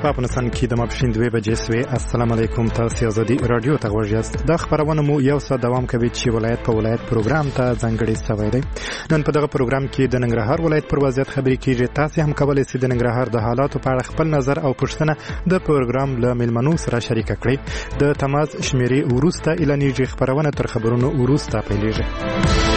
په افغانستان کې د ماپښین 2 بجې سوې. السلام علیکم. تاسو ازادي رادیو ته غوږ یاست. د خبرونه مو یو څه دوام کوي چې ولایت په ولایت پروګرام ته ځانګړی شوی دی. نن په دغه پروګرام کې د ننګرهار ولایت پر وضعیت خبرې کیږي. تاسو هم کولای شئ د ننګرهار د حالاتو په اړه خپل نظر او پوښتنه د پروګرام له ملمنو سره شریک کړئ. د تماس شمیرې وروسته اعلانېږي. خبرونه تر خبرونو وروسته پیلېږي.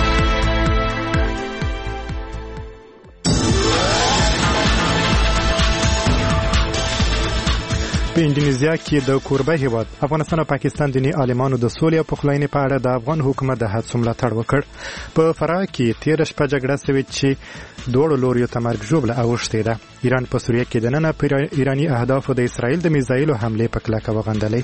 په انډونیزیا کې د کوربه هیواد افغانستان او پاکستان دیني عالمانو د سولې او پخلاینې په اړه د افغان حکومت د هڅو ملاتړ وکړ. په فراه کې 13 شپه جګړه شوې چې دوه لوريو ته مرګ ژوبله اوښتې ده. ایران په سوریه کې د نن پر ایرانی اهدافو د اسرائیل د میزایلو حمله په کلکه وغندلې.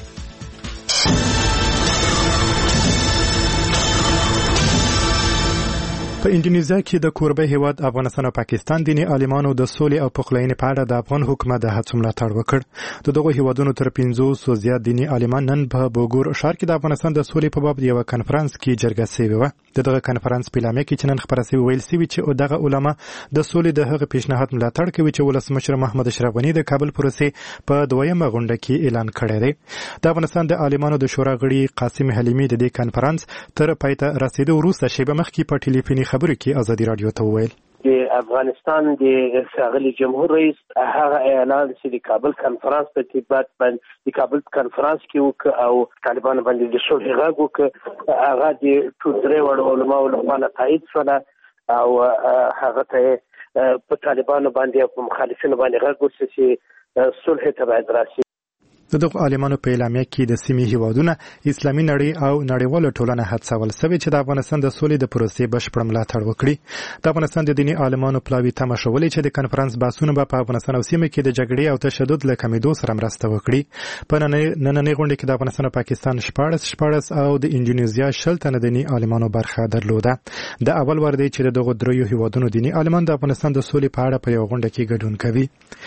په انډونیزیا کې د کوربه هیواد افغانستان او پاکستان دیني عالمانو د سولې او پخلاینې په اړه د افغان حکومت د هڅو ملاتړ وکړ. دغه هیوادونو تر 500 زیات دیني عالمان نن په بوګور ښار کې د افغانستان د سولې په باب یو کانفرنس کې جرګه شوې و. دغه کانفرنس په اعلامیه کې چې نن خبره شوې ویل شوې چې دغه علما د سولې د هغه پیشنهاد ملاتړ کوي چې ولسمشر محمد اشرف غنی د کابل پروسې په دویمه غونډه کې اعلان کړی دی. د افغانستان د عالمانو د شورا غړي قاسم حلیمی د دې کانفرنس تر پایته رسیدو وروسته شیبه مخکې په ټلیفوني خبرو کې ازادي رادیو ته وویل د افغانستان د ښاغلي جمهور رئیس هغه اعلان چې د کابل کانفرنس په ترتیب باندې د کابل کانفرنس کې وک او طالبان باندې د صلح غږ وک هغه د ټول درې وړو علماء لپاره تایید شوه او هغه ته په طالبان باندې او په مخالفینو باندې غږ وشي چې صلح ته باید راشي. دغه عالمانو په اعلامیه کې د سیمې هیوادونه اسلامي نړۍ او نړیواله ټولنه هڅول شوې چې د افغانستان د سولې د پروسې بشپړ ملاتړ وکړي. د افغانستان د دیني عالمانو پلاوی تمه شولې چې د کانفرنس بحثونه به په افغانستان او سیمه کې د جګړې او تشدد له کمیدو سره مرسته وکړي. په نننۍ غونډه کې د افغانستان او پاکستان 14 او د انډونیزیا 10 تنه دیني عالمانو برخه درلوده. د اول وار دی چې دغه دریو هیوادونو دیني عالمان د افغانستان د سولې په اړه په یو غونډه کې ګډون کوي.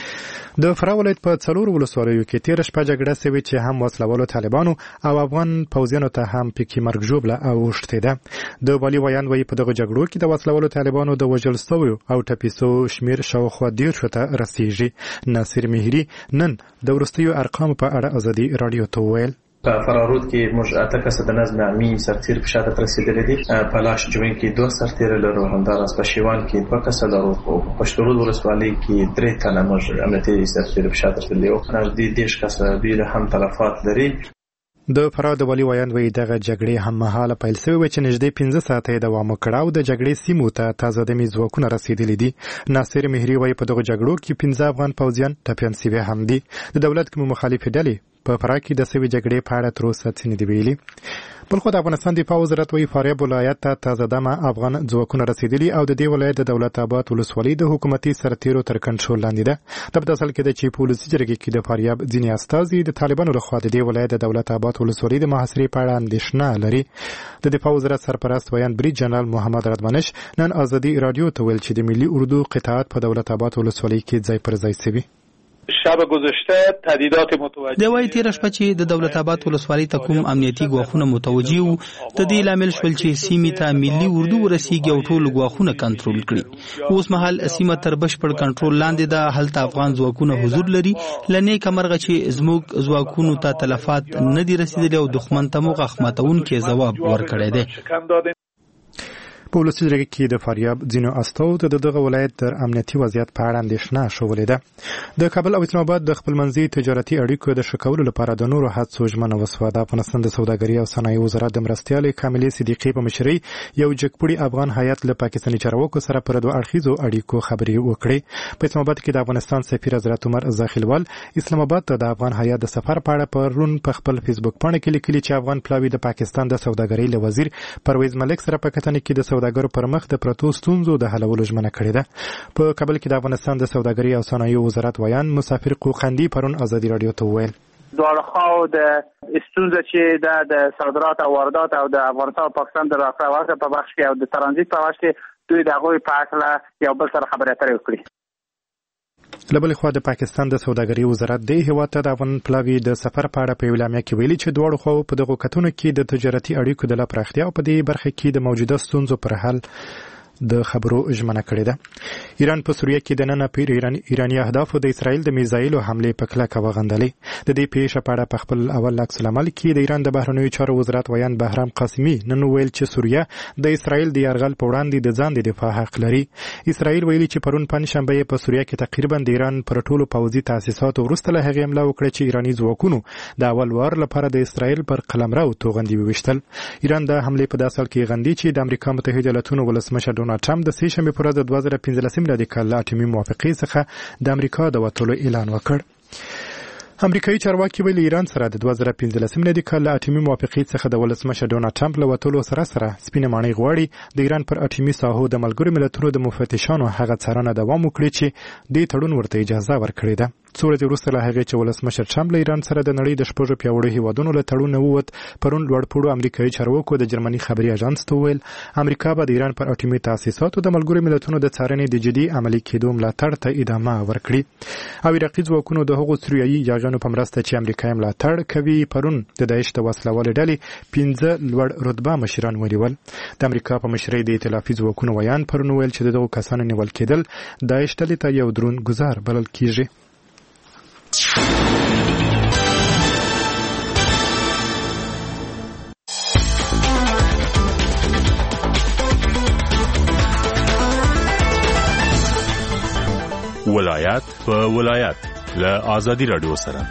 د فراه ولایت په 4 ولسوالیو کې 13 شپه جګړه شوې چې هم وسلوالو طالبانو او افغان پوځیانو ته هم پکې مرګ ژوبله اوښتې ده. د والي ویان وایي په دغه جګړو کې د وسلوالو طالبانو د وژل شویو او ټپي شمیر شاوخوا 10 ته رسیږي. ناصر مهری نن د وروستیو ارقامو په اړه ازادي رادیو ته وویل په فرارود کې موږ اته کسه د نظم عامي سرتیر په شاته رسیدلې دي. په لاش جوین کې 2 سرتیر لرو، همداراز په شیوان کې 2 کسه لرو، او په پښتورود ولسوالۍ کې 3 تنه موږ امنیتي سرتیر په شاته رسیدلې او نږدې 10 کسه دوی هم تلفات لري. د فراه د والي ویان وایي دغه جګړې هم مهاله پیل شوې و چې نږدې 15 ساعته دوام وکړ او د جګړې سیمو ته تازه دمي ځواکونه رسیدلي دي. ناصر مهری وایي په دغه جګړو کې 15 افغان پوځیان ټپیان شوي هم دي. د دولت کوم مخالفې ډلې په فراه کې د سوي جګړې په اړه تر اوسه څه نه دی ویلي. بلخو د افغانستان دفاع وزارت وایي فاریاب ولایت ته تازه دمه افغان ځواکونه رسیدلي او د دې ولایت د دولت آباد ولسوالۍ د حکومتي سرتیرو تر کنټرول لاندې ده. د اصل کې د چې پولیسي جرګې کې د فاریاب ځینې استازي د طالبانو لخوا د دې ولایت د دولت آباد ولسوالۍ د محاصرې په اړه اندېښنه لري. د دفاع وزارت سرپرست ویان بریج جنرال محمد رضوانش نن ازادي رادیو ته ویل چې د ملي اردو قطاعت په دولت آباد ولسوالۍ کې ځای پر ځای شوی. شب گذشته تهدیدات متوجه د وای 13 شپه چې د دولت آباد ولسوالۍ ته کوم امنیتي ګواښونه متوجه وو د دې لامل شول چې سیمې ته ملي اردو ورسیږي او ټول ګواښونه کنټرول کړي. اوس مهال سیمه تر بشپړ کنټرول لاندې ده. هلته افغان ځواکونه حضور لري. لنې کمرغه چې زموږ ځواکونو ته تلفات نه دي رسیدلي او دښمن ته مو غخمتونکي ځواب ورکړی دی. په ولسي جرګې کې د فاریاب ځینو استازو ته دغه ولایت تر امنیتي وضعیت په اړه اندېښنه شولې ده. د کابل او اسلام آباد د خپلمنځي تجارتي اړیکو د ښه کولو لپاره د نورو هڅو ژمنه وسوه. د افغانستان د سوداګرۍ او صنایعو وزارت د مرستیالې کاملې صدیقې په مشرۍ یو جګپوړي افغان هیات له پاکستاني چارواکو سره پر دوه اړخیزو اړیکو خبرې وکړې. په اسلام آباد کې د افغانستان سفیر حضرت عمر زاخیلوال اسلام آباد ته د افغان هیات د سفر په اړه پرون په خپل فیسبوک باندې کې لیکلي چې افغان پلاوی د پاکستان د سوداګرۍ له وزیر پرویز ملک سره په کتنه کې د سوداګرو پر مخ د پرتو ستونزو د حلولو ژمنه کړې ده. په کابل کې د افغانستان د سوداګرۍ او صنایعو وزارت ویان مسافر قوقندي پرون ازادي رادیو ته وویل دواړه خواو د ستونزه چې د صادرات او واردات او د افغانستان او پاکستان د راکړه په بخش کې او د ترانزیت په بخش کې دوی د هغوی په اړه یو بل سره خبرې اترې وکړي. لبل خو د پاکستان د سوداګرۍ وزارت د هیواد ته د افغان پلاوی د سفر په اړه په اعلامیه کې ویلي چې دواړو خواو په دغه کتونو کې د تجارتي اړیکو د لا پراختیا او په دې برخه کې د موجوده ستونزو پر حل د خبرو ژمنه کړې ده. ایران په سوریه کې د نن پیر ایرانی اهدافو د اسرائیل د میزایلو حمله په کلکه وغندلې. د دې پیښې په اړه په خپل اول عکس العمل کې د ایران د بهرنیو چارو وزارت ویان بهرام قاسمي نن ویل چې سوریه د اسرائیل د یرغل په وړاندې د ځان د دفاع حق لري. اسرائیل ویلي چې پرون پنځشنبه په سوریه کې تقریبا د ایران پر ټولو پوځي تاسیساتو وروسته له هغې حمله وکړه چې ایرانی ځواکونو د اول وار لپاره د اسرائیل پر قلمرو توغندي وویشتل. ایران د حملې په داسې حال کې غندي چې د امریکا متحده ایالاتونو ولسمشر ډونالډ ټرمپ د سې شنبې پر ورځ د 2015 میلادي کال له اټومي موافقې څخه د امریکا د وتلو اعلان وکړ. امریکایي چارواکي ویلي ایران سره د 2015 میلادي کال له اټومي موافقې څخه د ولسمشر ډونالډ ټرمپ له وتلو سره سپینه ماڼۍ غواړي د ایران پر اټومي ساحو د ملګرو ملتونو د مفتشانو هغه څارنه دوام وکړي چې دې تړون ورته اجازه ورکړې ده. څو ورځې وروسته له هغې چې ولسمشر ټرمپ له ایران سره د نړۍ د شپږو پیاوړو هیوادونو له تړون ووت، پرون لوړپوړو امریکایي چارواکو د جرمني خبري اژانس ته وویل امریکا به د ایران پر اټومي تاسیساتو د ملګرو ملتونو د څارنې د جدي عملي کېدو ملاتړ ته ادامه ورکړي. او عراقي ځواکونو د هغو سوریایي یاغیانو په مرسته چې امریکا یې ملاتړ کوي پرون د داعش د وسلوالې ډلې 15 لوړ رتبه مشران ونیول. د امریکا په مشرۍ د ائتلافي ځواکونو ویان پرون ویل چې دغو کسانو نیول کېدل داعش ډلې ته یو درون ګزار بلل کېږي. ولایت په ولایت له آزادی رادیو سره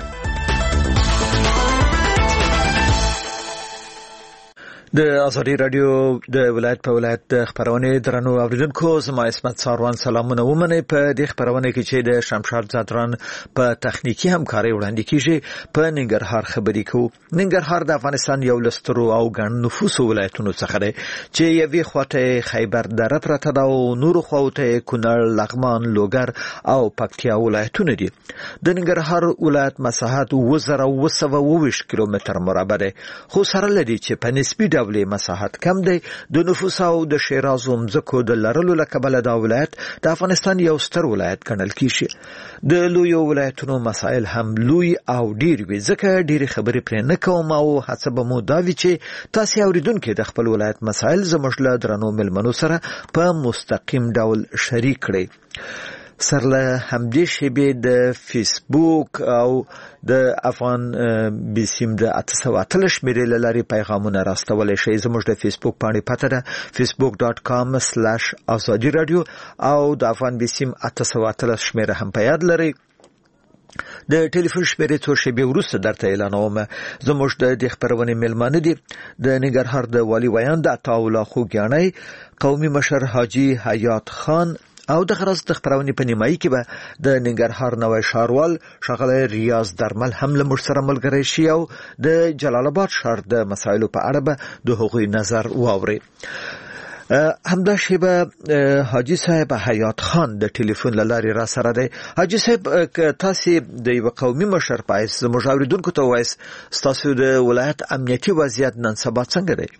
د آزادی رادیو د ولایت په ولایت د خبرونه درنو اوریدونکو زما اسمت ساروان سلامونه ومنه. په دې خبرونه کې چې د شمشاد زادران په تخنیکی همکاري وړاندې کیږي په ننګرهار خبري کو. ننګرهار د افغانستان یو لسترو او ګڼ نفوسو ولایتونو څخه دی چې یوې خواته خیبر دره پرته ده او نورو خواته کونړ، لغمان، لوګر او پکتیا ولایتونه دي. د ننګرهار ولایت مساحت 2720 کیلومتر مربع دی، خو سره لدی چې په نسبي مساحت کم دی. د نفوس او د شیراز مځکو د لرلو له کبله دا ولایت د افغانستان یو ستر ولایت ګڼل کیږي. د لویو ولایتونو مسایل هم لوی او ډیر وي، ځکه ډیر خبرې پرې نه کوم او هڅه به مو دا وي چې تاسو اوریدونکو د خپل ولایت مسایل زموږ له درنو ملمنو سره په مستقیم ډول شریک کړئ. سرله همدې شیبې د فیسبوک او د افغان بسیم د 808 شمیرې لاري پیغامونه راستولای شئ. زموږ د فیسبوک باندې پته ده facebook.com/azadi radio او د افغان بسیم 808 شمیره هم په یاد لرئ. د ټلیفون شمیرې څو شیبې وروسته درته اعلانوم. زموږ د خبرونې ملمانه دي د ننګرهار د والي ویان د عطاالله خوګیانی، قومي مشر حاجی حیات خان او د غرض د خبرونې په نیمایي کې به د ننګرهار نوی ښاروال ښاغلی ریاض درمل هم له موږ سره ملګری شي او د جلال آباد ښار د مسایلو په اړه به د هغوی نظر واوري. همدا شیبه حاجی صاحب حیات خان د ټلیفون له لارې را سره دی. حاجی صاحب تاسو د یو قومي مشر په حیث زموږ اوریدونکو ته وایي ستاسو د ولایت امنیتي وضعیت نن سبا څنګه دی؟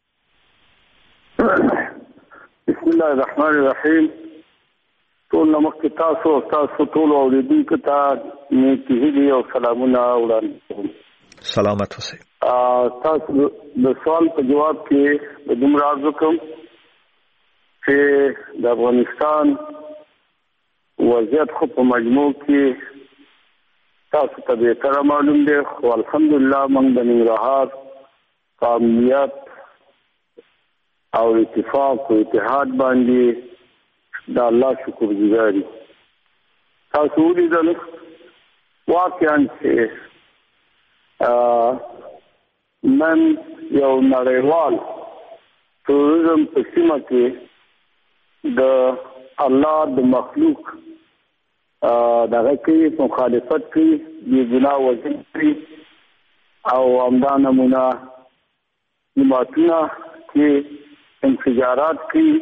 بسم الله الرحمن الرحیم. ټول نمک تاسو ټول اوریدونکو ته نیکی هیلې او سلامونه وړاندې کوم. سلامت اوسئ. تاسو د سوال په جواب کې د دومره عرض کوم چې د افغانستان وضعیت خو په مجموع کې تاسو ته بهتره معلوم دی، خو الحمدلله موږ د ننګرهار قومیت او اتفاق او اتحاد باندې دا الله شکر گزاري. تاسو ولیدل واقعا چې نن یو نړیوال تورزم په سیمه کې د الله د مخلوق دغه کې مخالفت کوي، بې ګناه وژل کوي او همدا نمونه جماعتونه کې انفجارات کوي،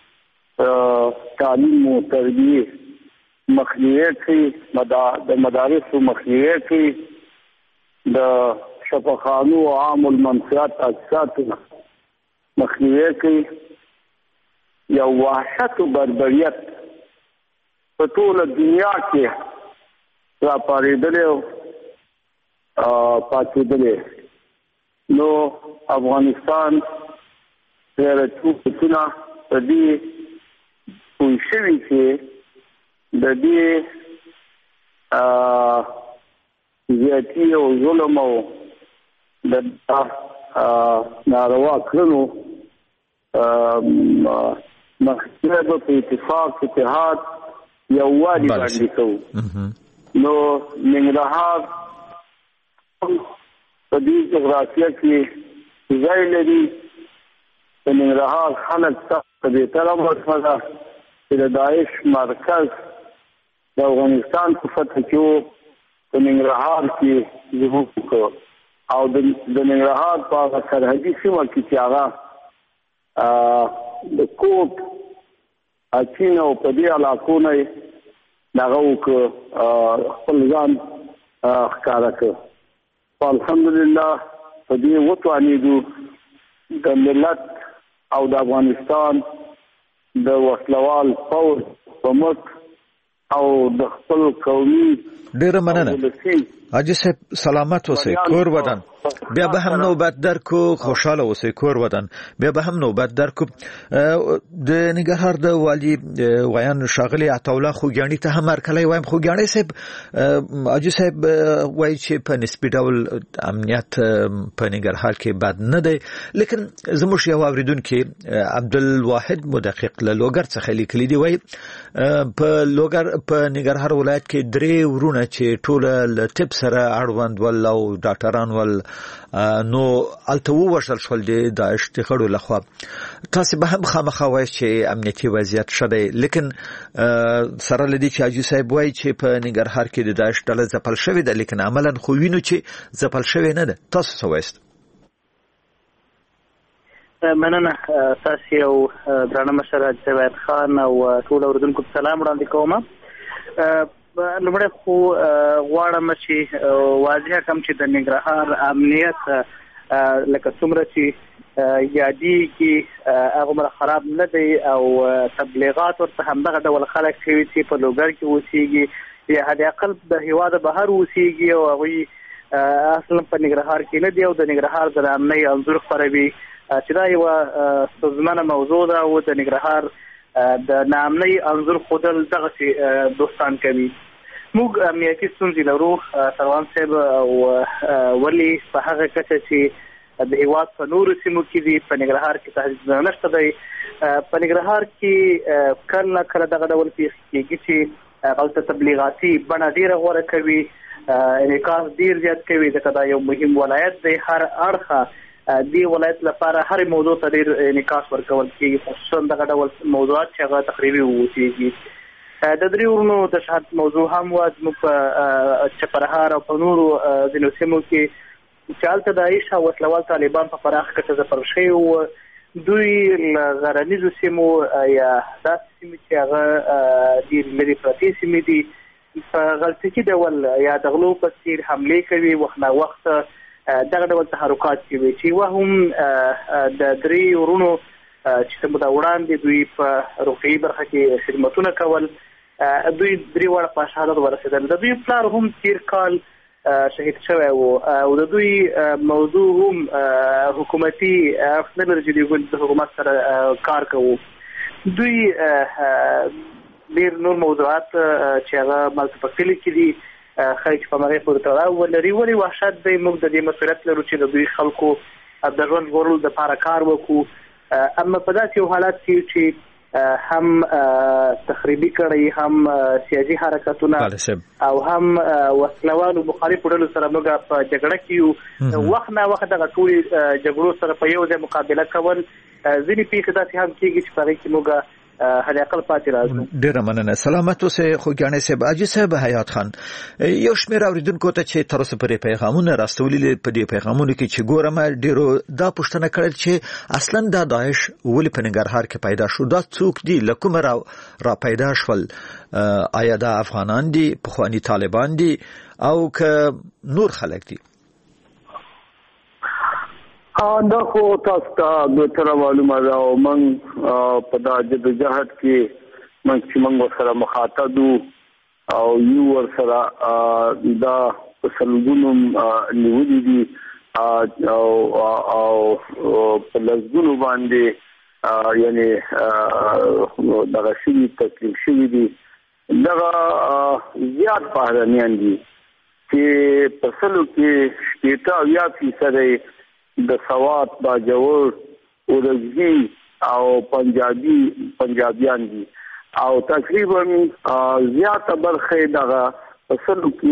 تعلیم و تربیه مخنیوی کوي، د مدارسو مخنیوی کوي، د شفاخانو او عام المنفعت تاسیساتو مخنیوی کوي. یو وحشت او بربریت په ټوله دنیا کې را پارېدلی او پاتېدلی. نو افغانستان غیرتونه په دې پوه شوي چې د دې زیاتی او ظلم او د ناروا کړنو مخکې په اتفاق اتحاد یووالي باندې کوو نو ننګرهار په دې جغرافیه کې ځای لري د ننګرهار خلک څخه به تر اوسه چې د داعش مرکز د افغانستان په فتح کې په ننګرهار کې ظهور وکړ او د ننګرهار په سرحدي سیمه کې چې هغه د کوټ اچین او په دې علاقو نه دغه وکړ خپل ځان ښکاره کړ الحمدلله په دې وتوانېدو د ملت او د افغانستان د وسلوال پوځ په مټ او د خپل قومي ډېره مننه حاجی صاحب سلامت اوسئ کور ودان بیا به هم نوبت درکو خوشاله اوسئ کور ودان بیا به هم نوبت درکو د ننګرهار د والی ویان شاغلی عطاالله خوګیانی ته هم هرکلی وایم خوګیانی صاحب حاجی صاحب وایي چې په نسبي ډول امنیت په ننګرهار کې بد نه دی لیکن زموږ یو اوریدونکي عبدالواحد مدقق له لوګر څخه لیکلي دی وایي په لوګر په ننګرهار ولایت کې درې ورونه چې ټول له طب سره اړوند ول او ډاکټران ول نو الته وشل شول د داعش تخړو لخوا تاسو به هم خامخا وایي چې امنیتي وضعیت شته لیکن سره لدی چې حاجی صاحب وایي چې په ننګرهار کې د داعش ډله ځپل شوې ده لیکن عملاً خو وینو چې ځپل شوې نه ده تاسو څه وایي مننه تاسو یو درنه مشر جواد خان او ټول اوردونکو سلام وړاندې کوم لمړی خو غواړم چې واضح کوم چې د ننګرهار امنیت لکه څومره چې یادي کې هغه خراب نه دی او تبلیغات ورته همدغه ډول خلک کوي چې په لوګر کې اوسېږي یا حد اقل د هیواد بهر اوسېږي او هغوی اصلا په ننګرهار کې نه دی او د ننګرهار د امنۍ انځور خپروي چې دا یوه ستونزمنه موضوع ده او د ننګرهار د ناامنۍ انځور ښودل دغسې دوستان کوي موږ امنیتي ستونزې لرو سروان صاحب او ولې په هغه کچه چې د هیواد په نورو سیمو کې دي په ننګرهار کې تهدید نشته دی په ننګرهار کې کله نه کله دغه ډول پیښې کېږي چې هلته تبلیغاتي بڼه ډېره غوره کوي انعکاس ډېر زیات کوي ځکه دا یو مهم ولایت دی هر اړخه دې ولایت لپاره هر موضوع ته ډېر انعکاس ورکول کېږي خصوصا دغه ډول موضوعات چې هغه تقریبي واوسېږي د درې ورونو د شهادت موضوع هم وه زموږ په چپرهار او په نورو ځینو سیمو کې چې هلته داعش او وسلوال طالبان په پراخه کچه ځپل شوي وو دوی له غرنیزو سیمو یا داسې سیمې چې هغه ډېر لرې پرتې سیمې دي په غلطکي ډول یا د غلو په څېر حملې کوي وخت نه وخت دغه ډول تحرکات کوي چې یوه هم د درې ورونو چې موده وړاندې دوی په روغتیایي برخه کې خدمتونه کول دوی درې واړه په شهادت ورسېدل د دوی پلار هم تېر کال شهید شوی و او د دوی موضوع هم حکومتي اړخ نه لري چې دوی د حکومت سره کار کوو دوی ډېر نور موضوعات چې هغه مالته په کلي کې دي ښایي چې په هغې پورې تړاو ولري ولې وحشت دی موږ د دې مسؤلیت لرو چې د دوی خلکو د ژوند ژغورلو دپاره کار وکړو اما په داسې یو حالت کې چې هم تخریبي کړی هم سیاسي حرکتونه او هم وسلوالو مخالفو ډلو سره موږ په جګړه کې یو وخت نه وخت دغه ټولې جګړو سره په یو ځای مقابله کول ځینې پیښې داسې هم کېږي چې په هغې کې موږ هله عقل پاتې راځو ډېره مننه سلامت اوسئ خوږیاڼی صاحب حاجي صاحب حیات خان یو شمېر اورېدونکو ته چې تر اوسه پورې پیغامونه راستولي په دې پیغامونو کې چې ګورم ډېرو دا پوښتنه کړې چې اصلا دا داعش ولې په ننګرهار کې پیدا شو دا څوک دي له کومه را پیدا شول آیا دا افغانان دي پخواني طالبان دي او که نور خلک دي دا خو تاسو ته بهتره معلومه ده او موږ په دا جدوجهد کې موږ سره مخاطب او یو ورسره دا سلګونو نیولې دي او په لږونو باندې یعنی دغه شي تکلیف شي دي دغه زیات بهرنیان دي چې په سلو کې 80% د سواد باجوړ ورزي او پنجابیان دي او تقریبا زیاته برخه دغه په سلو کې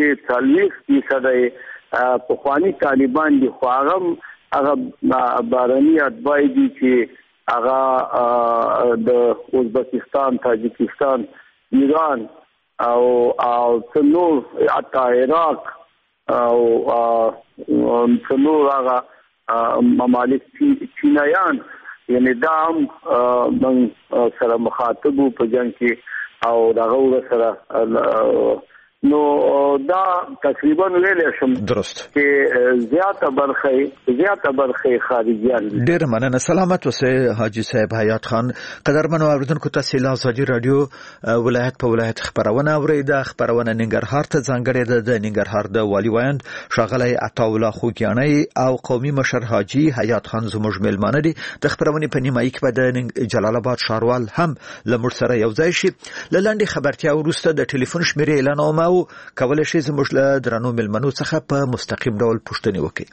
40% په خواني طالبان دي خو هغه بارني اتباعي دي چې هغه د ازبکستان تاجکستان ایران او څلور حتی عراق او څلور هغه ممالک چینایان یعنی دام من سره مخاطب په جنگ کې او دغه سره نو دا تقریبا ویل شم درست چې زیاته برخه خارجيان ډېر مننه سلامت اوسه حاجی صاحب حیات خان قدرمن اوریدونکو تاسو له ازادي رادیو ولایت په ولایت خبرونه اوریده خبرونه ننګرهار ته ځانګړې ده د ننګرهار د والی وایند شاغلی عطا الله خوګیانی او قومي مشر حاجی حیات خان زموږ ملمانه دي د خبرونه په نیمایي کې د جلال آباد شاروال هم لمر سره یو ځای شي لاندې خبرتیا ورسته د ټلیفون شمیرې اعلان او کولای شي زموږ له درنو ملمنو څخه په مستقیم ډول پوښتنه وکړي.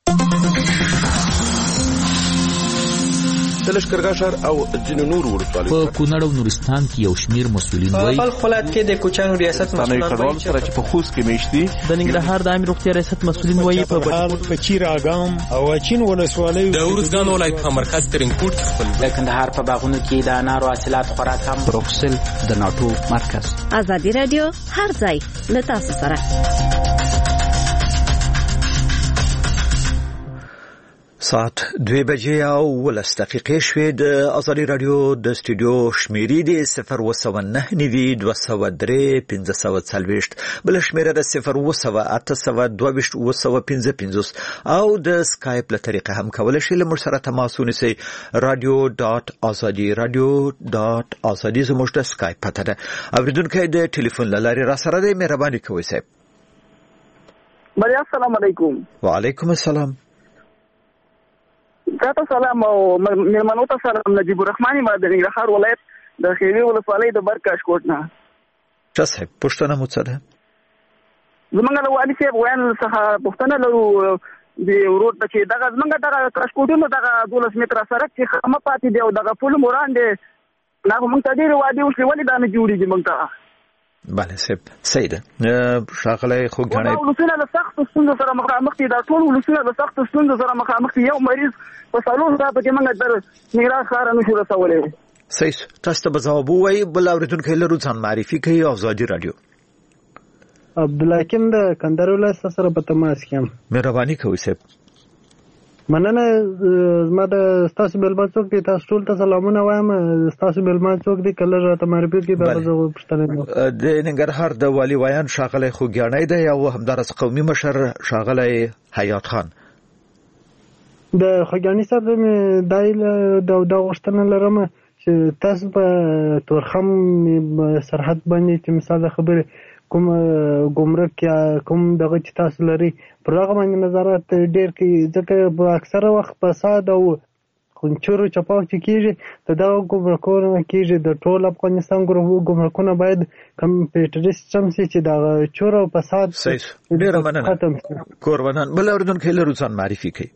د لشکرګاه شهر او ځینو نور ولسوالیو په کونړ او نورستان کې یو شمیر مسؤلین وایي په خپلات کې د کوچانو ریاست مسؤلین وایي چې په خوست کې میشتي د ننګرهار د عامه روغتیا ریاست مسؤلین وایي په چیر اګام او چین ولسوالیو د ورزګان ولایت په مرکز ترینکوټ خپل د کندهار په باغونو کې د انارو حاصلات خوراک هم بروکسل د ناتو مرکز. ازادي رادیو هر ځای له تاسو سره. ساعت 2 بجې او 10 دقیقې شوې د ازادي رادیو د استودیو شمیرې دي 009 ندي 203 1540 بل شمیره د 00822 او د سکایپ له طریقې هم کولای شئ له موږ سره تماس ونیسئ radio.azadi زموږ د سکایپ پته ده اوریدونکو د ټلیفون لارې را سره دی مهرباني کوئ صاحب. بیا السلام علیکم. وعلیکم السلام. تاسو سلام او مېرمنو ته سلام. نجیب الرحمن ما د ننګرهار ولایت د خیوي ولسوالۍ د برکاش کوټ نه. صاحب پښتنه مو څه ده؟ زمونږ له والي صاحب ویل څخه پښتنه لرو د ورود چې دغه زمونږ دغه کاشکوټونو دغه 12 متره سړک چې خامه پاتې دی او دغه پل موران دی نه موږ ته ډېر وادي وشلې ولې دا نه جوړیږي موږ ته. بله صاحب صحیح ده. شاغلی خوګیانی ولسونه له سخت ستونزو سره مخامخ دي. دا ټول ولسونه له سخت ستونزو سره مخامخ دي. یو مریض په سالون راځي چې موږ در نګران ښار نه شو رسولې. صحیح. تاسو ته جواب وایي بل اوریدونکو له ځان معرفي کوي ازادي رادیو. عبد الحکیم د کندهار ولایت سره په تماس کې. مهرباني کوئ صاحب. مننه. زما د تاسو بلبل څوک دي؟ تاسو ټول ته سلامونه وایم. تاسو بلبل څوک دي؟ کله راته معرفي کړئ به زه پوښتنه کوم. د ننګرهار د والی وایان شاغلی خوګیانی دی او همدارس قومي مشر شاغلی حیات خان. د خوګیانی سره د غوښتنه لرم چې تاسو په تورخم سرحد باندې چې مثال خبره کوم ګمرک یا کوم دغه چې تاسو لري پر هغه باندې نظارت ډېر کوي ځکه په اکثره وخت فساد او خنچورو چپاو چې کېږي د دغه ګمرکونو کېږي. د ټول افغانستان ګمرکونه باید کمپیوټري سیسټم شي چې دغه چور او فساد ډېره مننه قربانان. بل اوریدونکو له ځان معرفي کوي.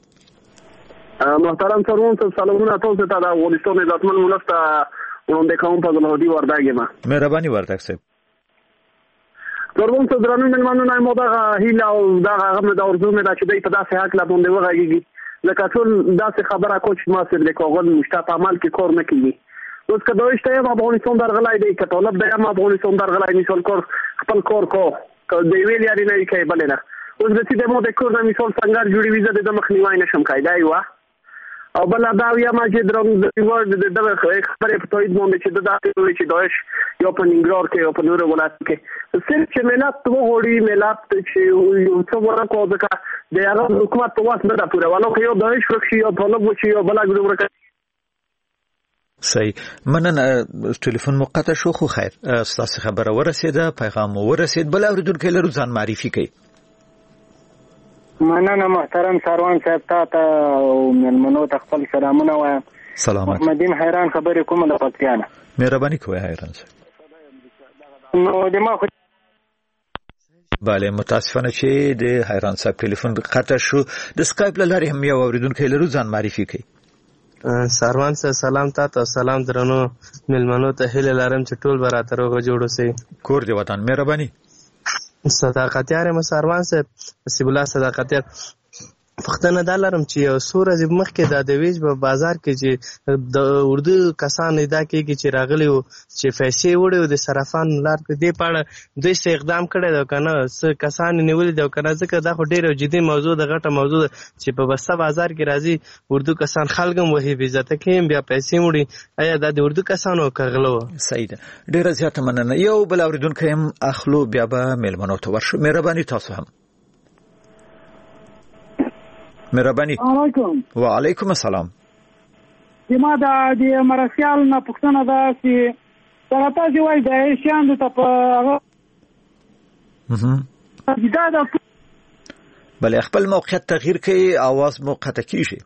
محترم سرون سلامونه تاسو ته د افغانستان عزتمن ولس ته وړاندې کوم په زلهودي وردګ یم. مهرباني وردګ صاحب. ضرورت درنو مېلمانو نه مو دغه هیله او دغه غم د ارزو مې دا چې دوی په داسې حق لا باندې وغږیږي لکه ټول داسې خبره کوي چې ما سره د کاغذ مشتاق عمل کې کار نه کوي. اوس که دوی شته افغانستان درغلای دی که طالب دی افغانستان درغلای مثال کار خپل کار کو که دی ویل یاري نه کوي بل نه. اوس د دې مو د کور نه مثال څنګه جوړي ویزه د مخنیوي نشم کایدا یو او بل دا یا ما چې درنګ د ورډ د خبرې په توید باندې چې د داسې چې داعش یو په ننګرهار کې او په نورو ولایتونو کې صرف چې ملت وغوړي ملت چې یو څه ورکو ځکه د هغه حکومت په واسطه نه دا پوره ولو که یو داعش ورکشي یو طالب وشي یو بل ګروپ ورکړي. صحیح. مننه. ټلیفون مقطع شو خو خیر تاسو خبره ورسېده پیغام ورسېد. بل اوریدونکو له ځان معرفي کوي. مننه محترم سروان صاحب ته او مېلمنو ته خپل سلامونه وایم. سلامات. مدین حیران خبرې کومه د پکتیانه. مهرباني کوئ حیران صاحب. نو د ما خو بله متاسفانه چې د حیران صاحب ټلیفون قطع شو. د اسکایپ له لارې هم یو اوریدونکی لرو، ځان معرفي کړئ. ساروان صاحب سلام تاسو، سلام درنو ملمنو ته، هیله لرم چې ټول به راته روغ جوړ اوسئ. کور دې وطن. مهرباني. صداقتیار یم ساروان صاحب، نصیب الله صداقتیار. پښتنه دا لرم چې یو څو ورځې مخکې د ویج په بازار کې چې د اردو کسان ادا کېږي چې راغلي وو چې پیسې وړي د صرافان لار کې دې پاړه دوی څه اقدام کړی دی که نه، څه کسان نیولي دی که نه، ځکه دا خو ډېره جدي موضوع ده، غټه موضوع ده چې په بسته بازار کې راځي اردو کسان خلک هم وهي، بې عزته کوي، بیا پیسې وړي. آیا دا د اردو کسانو که غله وه؟ صحیح ده، ډېره زیاته مننه. یو بل اورېدونکی هم اخلو، بیا به میلمنو ته ورشو. مهرباني تاسو هم. مهرباني. علیکم. وعلیکم السلام. زما د مرسیال نه پوښتنه ده چې دغه تاسې وایي د ایشیانو ته په هغه بله خپل موقعیت تغییر کوي، آواز مو قطع کیږي.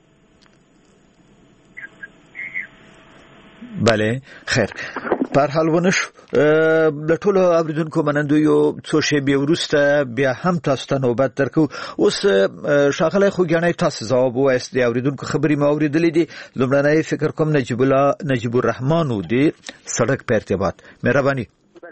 بله خیر، په هر حال ونشو. د ټولو اوریدونکو منندویو څو شیبې وروسته بیا هم تاسو ته نوبت درکو. اوس ښاغلی خوږیاڼی تاسو ځواب ووایاست، د اوریدونکو خبرې مې اورېدلې دي. لومړنی فکر کوم نجیب الرحمن و د سړک په ارتباط. مهرباني.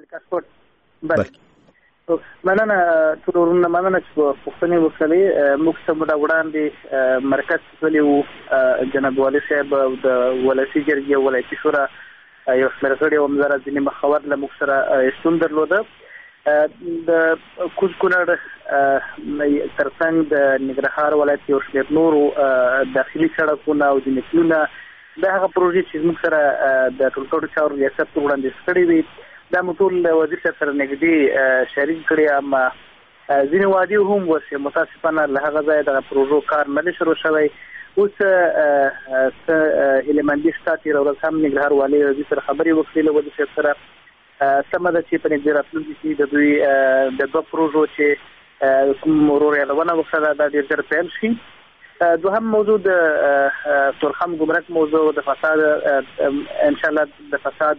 مننه ټولو مننه چې پوښتنې وکړلې. موږ څه موده وړاندې مرکز تللی وو، جناب والي صاحب د ولسي جرګې ولایتي شورا یو شمېر غړي او همداراز ځینې مخور له موږ سره شتون درلوده. د کوز کونړ ترڅنګ د ننګرهار ولایت یو شمېر نورو داخلي سړکونه او ځینې پلونه د هغه پروژې چې موږ سره د ټولګټو چارو ریاست پر وړاندې کړې وي دا مو ټول وزیر صاحب سره نږدې شریک کړي. اما ځینې وعدې هم وشوې، متاسفانه له هغه ځایه دغه پروژو کار نه دی شروع شوی. اوس هیلهمندي شته تېره ورځ هم ننګرهار والي دوی سره خبرې وکړې له وزیر صاحب سره. سمه ده چې په نږدې راتلونکي کې د دوی د دوه پروژو چې کوم ورور یادونه وکړه دا ډېر ژر پیل شي. دوهم موضوع د تورخم ګمرک موضوع د فساد انشاءالله د فساد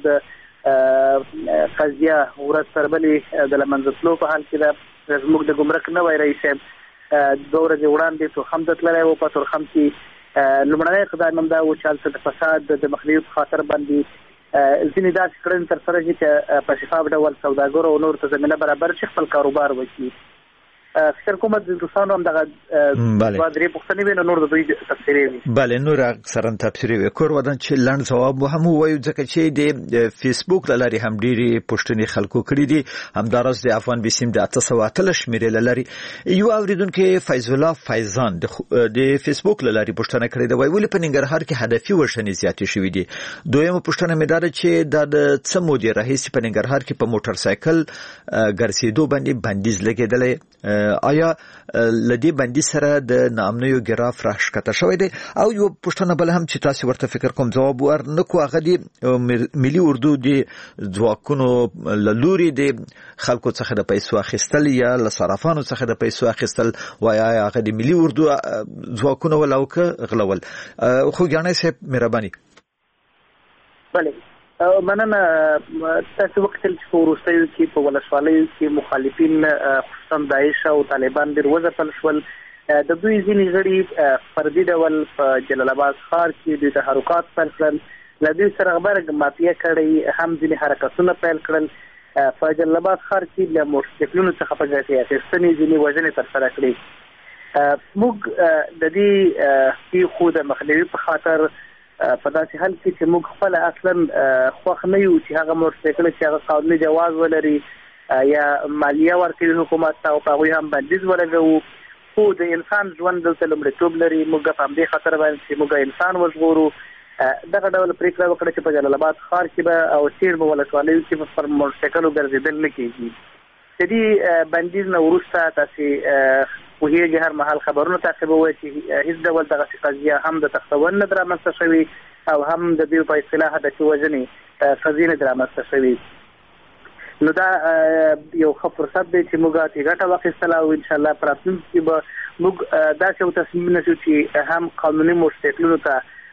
قضیه ورځ تر بلې د له منځه تلو په حال کې ده. زموږ د ګمرک نوی رئیس صاحب 2 ورځې وړاندې تورخم ته تللی و. په تورخم کې لومړنی اقدام هم دا و چې هلته د فساد د مخنیوي په خاطر باندې ځینې داسې کړنې ترسره شي چې په شفاف ډول سوداګرو او نورو ته زمینه برابر شي خپل کاروبار وکړي. فکر کوم د دوستانو هم دغه درې پوښتنې وي، نو نور د دوی تفسیرې وي. بله نور اکثرا تفسیرې وي. کور ودان چې لنډ ځواب هم ووایو ځکه چې د فیسبوک له لارې هم ډېرې پوښتنې خلکو کړي دي. همداراز د افغان بیسیم د 813 شمېرې له لارې یو اوریدونکی فیض الله فیضان د فیسبوک له لارې پوښتنه کړې ده، وایي ولې په ننګرهار کې هدفي وژنې زیاتې شوې دي. دویمه پوښتنه مې دا ده چې دا د څه مودې راهیسې په ننګرهار کې په موټر سایکل ګرځېدو باندې بندیز لګېدلی، آیا لدی بندي سره د نامنیو ګراف راښکته شوی دی؟ او یو پوښتنه بل هم چې تاسو ورته فکر کوم ځواب ورنکو، هغه دی ملي اردو دی ځواکونو له لوري د خلکو څخه د پیسو اخیستل یا له صرافانو څخه د پیسو اخیستل، وایي هغه د ملي اردو ځواکونو ولاوکه غلول. خوږیاڼی صاحب مهرباني. بله مننه. تاسو وکتل چې په وروستیو کې په ولسوالیو کې مخالفین خصوصا داعش او طالبان ډېر وځپل شول. د دوی ځینې غړي فردي ډول په جلال آباد ښار کې دوی تحرکات پیل کړل، له دوی سره غبرګ مافیه کړی، هم ځینې حرکتونه پیل کړل. په جلال آباد ښار کې له موټرسایکلونو څخه په ګټې اخیستنې ځینې وژنې ترسره کړې. موږ د دې پیښو د مخنیوي په خاطر په داسې حال کې چې موږ خپل اصلا خوښ نه یو چې هغه موټرسایکل چې هغه قانوني جواز ولري یا مالیه ورکوي حکومت ته او په هغوی هم بندیز ولګوو، خو د انسان ژوند دلته لومړیتوب لري. موږ په همدې خاطر باندې چې موږ انسان وژغورو دغه ډول پرېکړه وکړه چې په جلال آباد ښار کې به او چیرمه ولسوالیو کې به پر موټرسایکلو ګرځېدل نه کېږي. د دې بندیز نه وروسته تاسې پوهېږي هر مهال خبرونه تعقیبوئ چې هېڅ ډول دغسې قضیه هم د تختون نه رامنځته شوي او هم د دوی په اصطلاح هدفي وژنې قضیې نه رامنځته شوي. نو دا یو ښه فرصت دی چې موږ ترې ګټه واخیستله او انشاءالله په راتلونکي کې به موږ داسې یو تصمیم نیسو چې هم قانوني موټرسایکلونو ته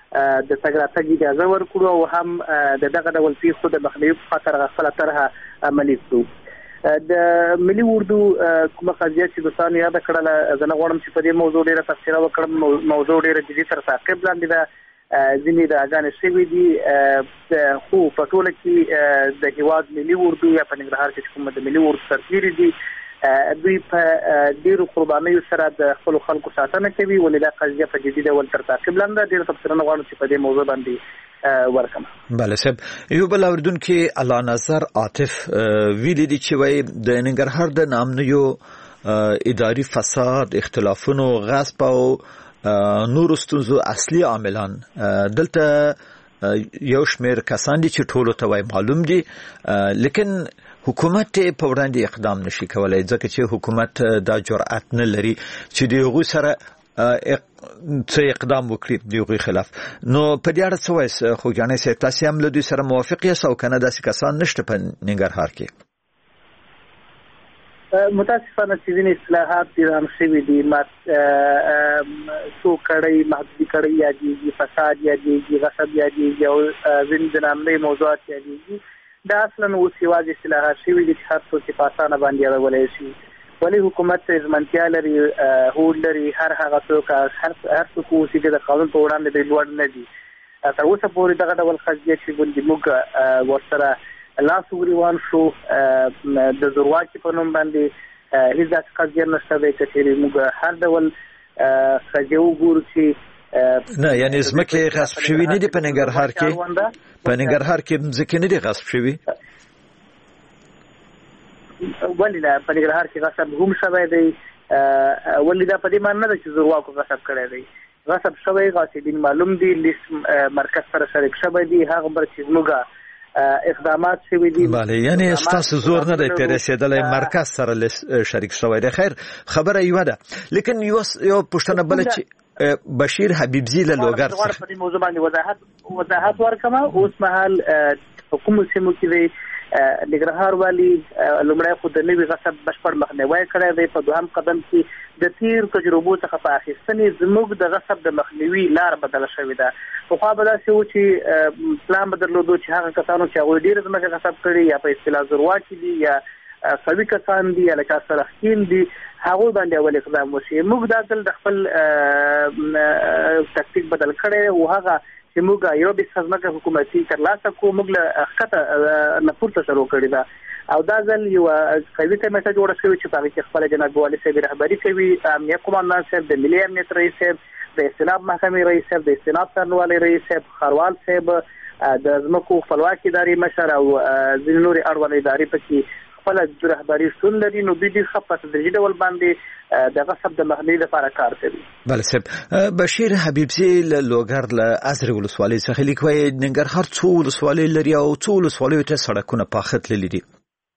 د تګ راتګ اجازه ورکړو او هم د دغه ډول پیښو د مخنیوي په خاطر غفله طرحه عملي کړو. د ملي اردو کومه قضیه چې دوستانو یاد کړله، زه نه غواړم چې په دې موضوع ډیره تفصیل وکړم. موضوع ډیره جدي تر تعقیب لاندې ده. ځینې د اګانې شوي دي، خو په ټوله کې د هیواد ملي اردو یا په ننګرهار کې کومه د ملي اردو سرتیري دي، دوی په ډیرو قربانیو سره د خپل خلکو ساتنه کوي، ولې دا قضیه په جدي ډول تر تعقیب لاندې ده. ډیره تفصیل نه غواړم چې په دې موضوع باندې ورکم. بله صاحب، یو بل اوریدونکو الله نظر عاطف ویلي دي چې وایي د ننګرهار د نامنیو اداري فساد، اختلافونو، غصب او نور ستونزو اصلي عاملان دلته یو شمیر کسان دي چې ټولو ته وایي معلوم دي، لیکن حکومت په وړاندې اقدام نشي کولای، ځکه چې حکومت دا جرأت نه لري چې د هغوی سره څه اقدام وکړي د هغوی خلاف. نو په دې اړه څه وایي خوږیاڼي صاحب؟ تاسې هم له دوی سره موافق یاست او که نه داسې کسان نشته په ننګرهار کې؟ متاسفانه چې ځینې اصلاحات دي هم شوي دي، څو کړۍ محدودي کړۍ یادېږي، فساد یادېږي، غصب یادېږي او ځینې د نامنۍ موضوعات یادېږي. دا اصلا اوس یوازې اصلاحات شوي دي چې هر څوک یې په اسانه باندې یادولی شي. ولې حکومت ته ژمنتیا لري، هوډ لري، هر هغه څوک هر څوک اوسېږي د قانون په وړاندې دی لوړ نه دي. تر اوسه پورې دغه ډول قضیه چې ګوندې موږ ورسره لاس وګریوان شو د زورواکي په نوم باندې هیڅ داسې قضیه نشته دی که چېرې موږ هر ډول قضیه وګورو چې نه، یعنی ځمکې غصب شوي نه دي په ننګرهار کې؟ په ننګرهار کې ځمکې نه دي غصب شوي؟ ولې نه، په ننګرهار کې غصب هم شوی دی. ولې دا په دې معنی نه ده چې زورواکو غصب کړی دی. غصب شوی، غاصبین معلوم دي، لیست مرکز سره شریک شوی دی، هغه بر چې موږ اقدامات شوي دي. بله، یعنی ستاسو زور نه دی پرې رسېدلی، مرکز سره شریک شوی دی. خیر، خبره یوه ده، لیکن یو پوښتنه بله چې بشیر حبیبزي له لوګر څخه په دې موضوع باندې وضاحت ورکوم. اوس مهال حکومت سیمو کې دی ننګرهار والی لومړی خو د نوي غصب بشپړ مخنیوی کړی دی. په دوهم قدم کې د تیر تجربو څخه په اخیستنې زموږ د غصب د مخنیوي لار بدله شوې ده. پخوا به داسې و چې پلان به درلودو چې هغه کسانو چې هغوی ډېره ځمکه غصب کړي یا په اصطلاح زورواکي دي یا قوي کسان دي یا له چا سره ښکېل دي، هغوی باندې اول اقدام وشي. موږ دا ځل د خپل تکتیک بدل کړی او هغه چې موږ یو بس ځمکه حکومتي ترلاسه کړو، موږ له ښکته نه پورته شروع کړې ده. او دا ځل یو قوي کمیټه جوړه شوې چې په هغې کې خپله جناب والي صاحب رهبري کوي، امنیه قماندان صاحب، د ملي امنیت رئیس صاحب، د استناب محکمې رئیس صاحب، د استناب څارنوالۍ رئیس صاحب، خروال صاحب، د ځمکو خپلواکي ادارې مشر او ځینې نورې اړونده ادارې پکې خپله رهبري شتون لري. نو دوی ډېر ښه په تدریجي ډول باندې د غصب د مخنیوي لپاره کار کوي. بله صاحب، بشیر حبیبزي له لوګر له ازرې ولسوالۍ څخه لیک وایي ننګرهار څو ولسوالۍ لري او څو ولسوالیو ته سړکونه پاخه تللي دي؟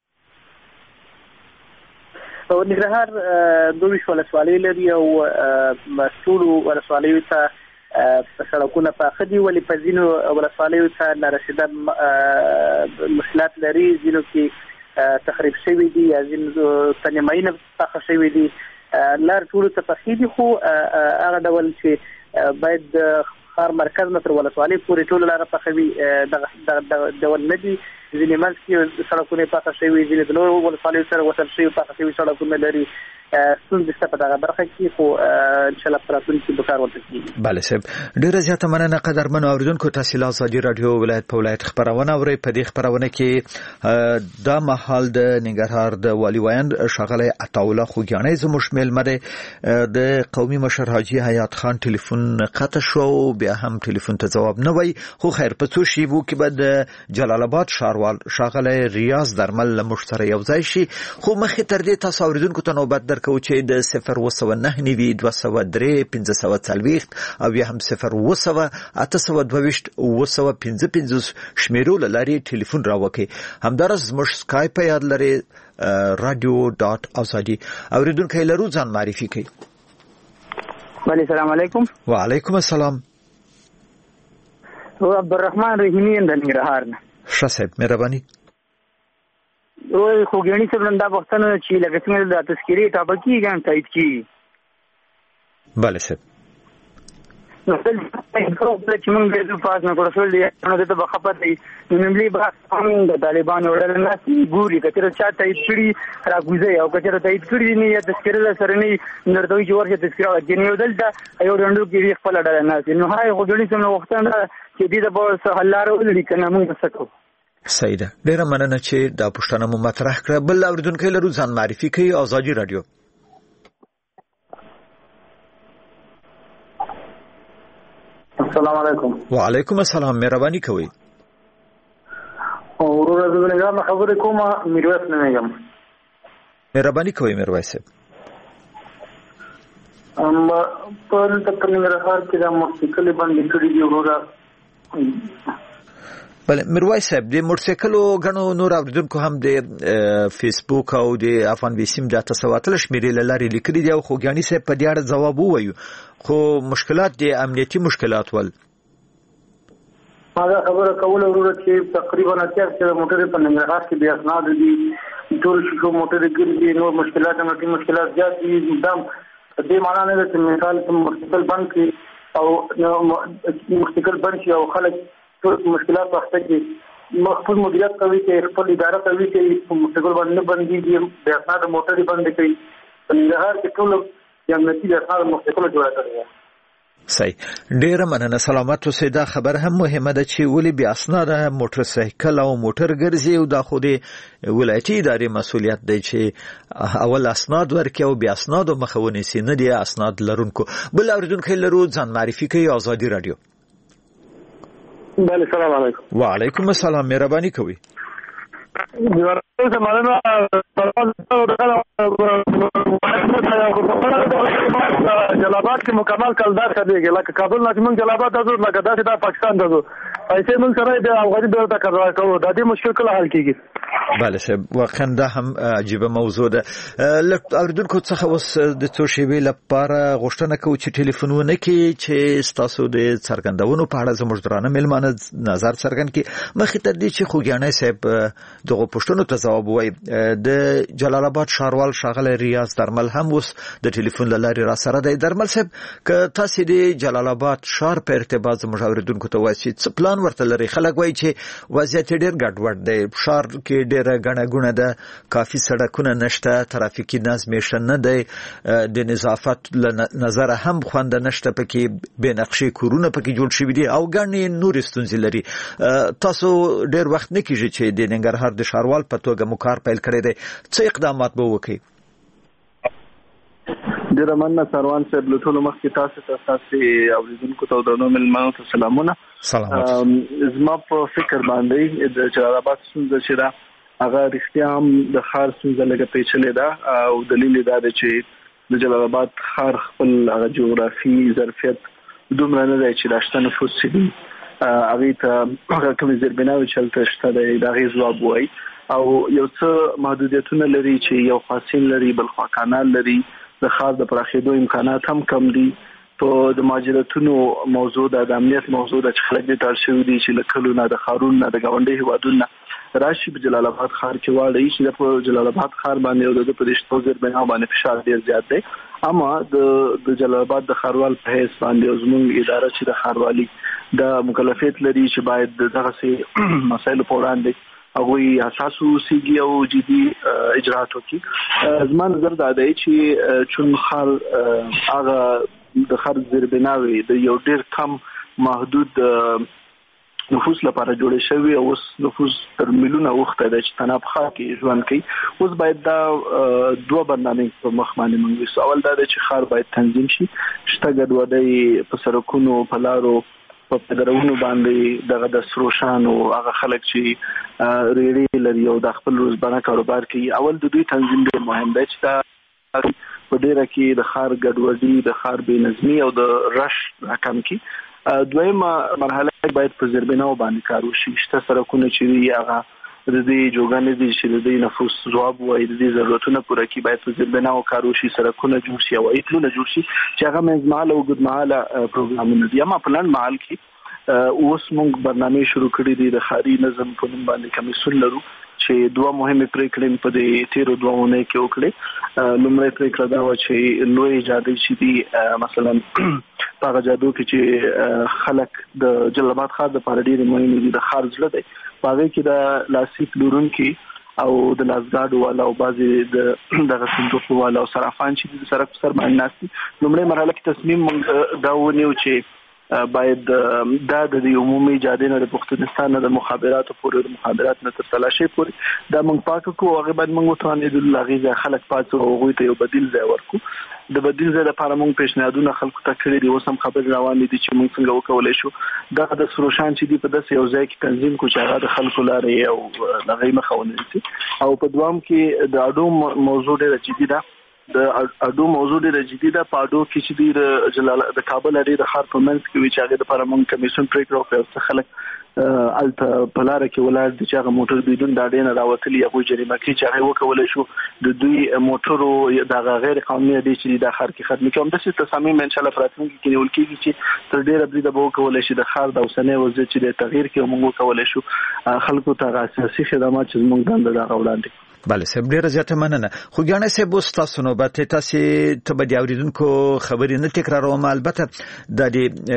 ننګرهار 22 ولسوالۍ لري او ټولو ولسوالیو ته سړکونه پاخه دي، ولې په ځینو ولسوالیو ته نارسیده مشکلات لري، ځینو کې تخریب شوي دي یا ځینو ته نیمایي پاخه شوي دي. لار ټولو ته پخې دي، خو هغه ډول چې باید د ښار مرکز نه تر ولسوالۍ پورې ټوله لاره پخوي دغه ډول نه دي. ځینې منځ کې سړکونه پاخه شوي، ځینې د نورو ولسوالیو سره وصل شوي پاخه شوي سړکونه لري. ستونزې شته په دغه برخه کې، خو انشاءالله په راتلونکي کې به کار ورته کېږي. بله صاحب، ډېره زیاته مننه قدرمنو اورېدونکو. تاسې له ازادي راډیو ولایت په ولایت خپرونه اورئ. په دې خپرونه کې دا مهال د ننګرهار د والي ویاند ښاغلی عطاالله خوږیاڼی زموږ میلمه دی. د قومي مشر حاجي حیات خان ټلیفون قطع شو، بیا هم ټلیفون ته ځواب نه وی. خو خیر، په څو شیبو کې به د جلال آباد ښاروال ښاغلی ریاض درمل له موږ سره یو ځای شي. خو مخکې تر دې تاسو اورېدونکو ته نوبت درکوو چې د 009 نوي 203 540 او یا هم 0 822 955 شمیرو له لارې ټلیفون راوکړئ. همداراز زموږ سکایپ په یاد لرئ radio.azadi. اوریدونکو لرو ځان معرفي کړئ. بله، سلام علیکم. وعلیکم السلام. عبدالرحمن رحیمی د ننګرهار نه. ښه صاحب، مهرباني. خوږیاڼي صاحب نن دا پوښتنه چې لکه څنګه د تذکیرې ټاپه کېږي تایید کېږي. بله صاحب. نو چې موږ د فاز نه کړو نو د بخښه نملي هم د طالبان وړل نه ګوري کتر چاته ایستړي راګوزي او کتر ته ایستړي نه یا تذکره سره نه نردوي جوړ چې تذکره جنیو دلته یو رندو کې خپل ډول نه نو هاي غوډړي سم وختونه چې دې د بوس حلارو لیکنه موږ سکو سیده ډیره مننه چې دا پښتنه مو مطرح کړه. بل اوریدونکو لرو ځان معرفي کوي. آزادي رادیو. السلام علیکم. وعلیکم السلام. مهرباني کوئ. ورور زبرګان خبرې کومه میرویس نومېږم. مهرباني کوئ میرویس صاحب. په ننګرهار کې د موټرسایکل باندې کړي دي ورور. بله میرویس صاحب د موټرسایکلو غنو نور اوریدونکو هم د فیسبوک او د افغان ویسیم د تسواتل شمیرې لارې لیکلي دي او خوګیانی صاحب په دې اړه ځواب ووایو خو مشکلات د امنیتي مشکلات ول ما خبره کوله ورور چې تقریبا 80 موټر په ننګرهار کې بیا اسناد دي ټول شو موټر ګرځي نو مشکلات زیات دي دم دې معنا نه چې مثال موټرسایکل بند کی او موټرسایکل بند شي او خلک مشکلات وخت کې مخفوظ مدیریت کوي چې خپل اداره کوي چې موټرسایکل باندې بندي د اسناد موټر بند کوي په ننګرهار کې ټول یو نتیجه اسناد موټرسایکل جوړه کړی. صحیح ډیره مننه. سلامت اوسئ. دا خبر هم مهمه ده چې ولې بیا اسناد موټرسایکل او موټر ګرځي او دا خو د ولایتي ادارې مسؤلیت دی چې اول اسناد ورکړي او بیا اسناد مخاوني سي نه دي اسناد لرونکو. بل اوریدونکو لرو ځان معرفي کوي. آزادي رادیو. بله سلام علیکم. وعلیکم السلام. مهرباني کوئ. جلابات کې مکمل کلدار کړيږي لکه کابل نه موږ جلابات ازو لکه داسې د پاکستان دزو ایسه موږ سره د افغاني دولت کار کوو د دې مشکل کله حل کیږي. بله صاحب واقعا دا هم عجیبه موضوع ده. اوریدونکو څخه اوس د څو شیبې لپاره غوښتنه کوو چې ټلیفونونه کې چې تاسو د څرګندونو په اړه زموږ درانه ملمانه نظر څرګند کړي مخې ته دي چې خوګیانی صاحب دغه پښتنو ته ځواب وایي. د جلال آباد ښاروال ښاغلی ریاض درمل هم اوس د ټلیفون له لارې را سره دی. درمل صاحب که تاسو د جلال آباد ښار په ارتباط زموږ اوریدونکو ته وایي چې څه پلان ورته لري. خلک وایي چې وضعیت ډېر ګډوډ دی. ښار کې ډېره ګڼه ګوڼه ده. کافي سړکونه نشته. ترافیکي نظم یې ښه نه دی. د نظافت له نظره هم خوند نشته. پکې بې نقشې کورونه پکې جوړ شوي دي او ګڼې نورې ستونزې لري. تاسو ډېر وخت نه کېږي چې د ننګرهار د ښاروال په توګه مو کار پیل کړی دی. څه اقدامات به وکړئ؟ ډیره مننه سروان صاحب. له ټولو مخکې تاسو ته تاسو اوریدونکو ته درنو ملمنو ته سلامونه. زما په فکر باندې د جلال آباد ستونزه چې دا هغه رښتیا هم د ښار ستونزه لږه پیچلې ده او دلیل دا دی چې د جلال آباد ښار خپل هغه جغرافي ظرفیت دومره نه دی چې د شته نفوس دي هغه ته هغه کوم زیربناوي چلته شته دی د هغې ځواب وایي او یو څه محدودیتونه لري چې یو خاصین لري بل خوا کانال لري. د ښار د پراخېدو امکانات هم کم دي. په د مهاجرتونو موضوع ده د امنیت موضوع ده چې خلک دې ټال شوي دي چې له کلو نه د ښارونو نه د ګاونډي هېوادونو نه راشي په جلال آباد ښار کې واړوي چې په جلال آباد ښار باندې او د په رشتو زیربنا باندې فشار ډېر زیات دی. اما د جلال آباد د ښاروال په حیث باندې او زموږ اداره چې د ښاروالي د مکلفیت لري چې باید دغسې مسایلو په وړاندې هغوی حساس اوسېږي او جدي اجراات وکړي. زما نظر دا دی چې چون ښار هغه د ښار زیربناوې د یو ډېر کم محدود نفوس لپاره جوړې شوی او اوس نفوس تر میلیونه وخته دی چې تناب ښار کې ژوند کوي. اوس باید دا دوه برنامې په مخ باندې موږ ویسو. اول دا دی چې ښار باید تنظیم شي. شته ګډوډۍ په سړکونو په لارو په پدرونو باندې دغه د سروشان او هغه خلک چې ریړې لري او د خپل روزانه کاروبار کوي. اول د دوی تنظیم ډېر مهم دی چې دا په ډیره کې د ښار ګډوډي د ښار بې نظمي او د رش راکم کی. دویمه مرحله باید په زیربناو باندې کار وشي. شته سړکونه چې دي هغه د دې جوګانې دي چې د دې نفوس ځواب وایي د دې ضرورتونه پوره کړي. باید په زیربناو کار وشي. سړکونه جوړ شي او ایتلونه جوړ شي چې هغه منځمهاله او اوږدمهاله پروګرامونه دي. اما په لنډ مهال کې اوس موږ برنامې شروع کړې دي. د ښاري نظم په نوم باندې کمیسیون لرو چې دوه مهمه پریکړې په دې تیرو دوه ونې کې وکړې. لومړی پریکړه دا و چې لوی جادو چې دي مثلا په جادو کې چې خلک د جلال آباد ښار د پاره ډېر مهم دي، د ښار زړه دی، په هغه کې د لاسي پلورونکي او د لاسګاډو والا او بعضي د غسندوق والا او صرافان چې د سرک سر باندې ناشتي. لومړی مرحله کې تصمیم دا ونیو چې باید د عمومي جادې نه د پښتونستان د مخابراتو پورې د مخابرات نه تر تلاشي پورې دا موږ پاک کو، هغه باید موږ وترانې د لغیزه خلک پاتو او غوي ته یو بدیل ځای ورکو. د بدیل ځای لپاره موږ پیشنهادونه خلکو ته کړی دي، اوس هم خبر روان دي چې موږ څنګه وکولای شو دا د سروشان چې دی په داسې یو ځای کې تنظیم کو چې هغه د خلکو لارې او لغې مخاونه دي. او په دوام کې د اډو موضوع ډېر جدي ده. د اډو موضوع ډېر جدي ده. په اډو کې چې د کابل لري د ښار په منځ کې وی چې هغه د لپاره موږ کمیشن پریکړه وکړه. خلک الته په لار کې ولر دي چې هغه موټر بدون د اډې نه راوتلی هغه جریمه کوي چې هغه وکولای شو د دوی موټرو د غیر قانوني دي چې د ښار کې خدمت کوم. د تصامیم ان شاء الله فراتونکي کې نیول کېږي چې تر ډیره بریده به وکولای شي د ښار د اوسنۍ وضعیت چې د تغییر کې موږ وکولای شو خلکو ته اساسي خدمات چې موږ دنده دا وړاندې. بله سب ډیره زیاته مننه. خو ګانه سب تاسو نو به تاسو ته به د اوریدونکو خبرې نه تکراروم، البته د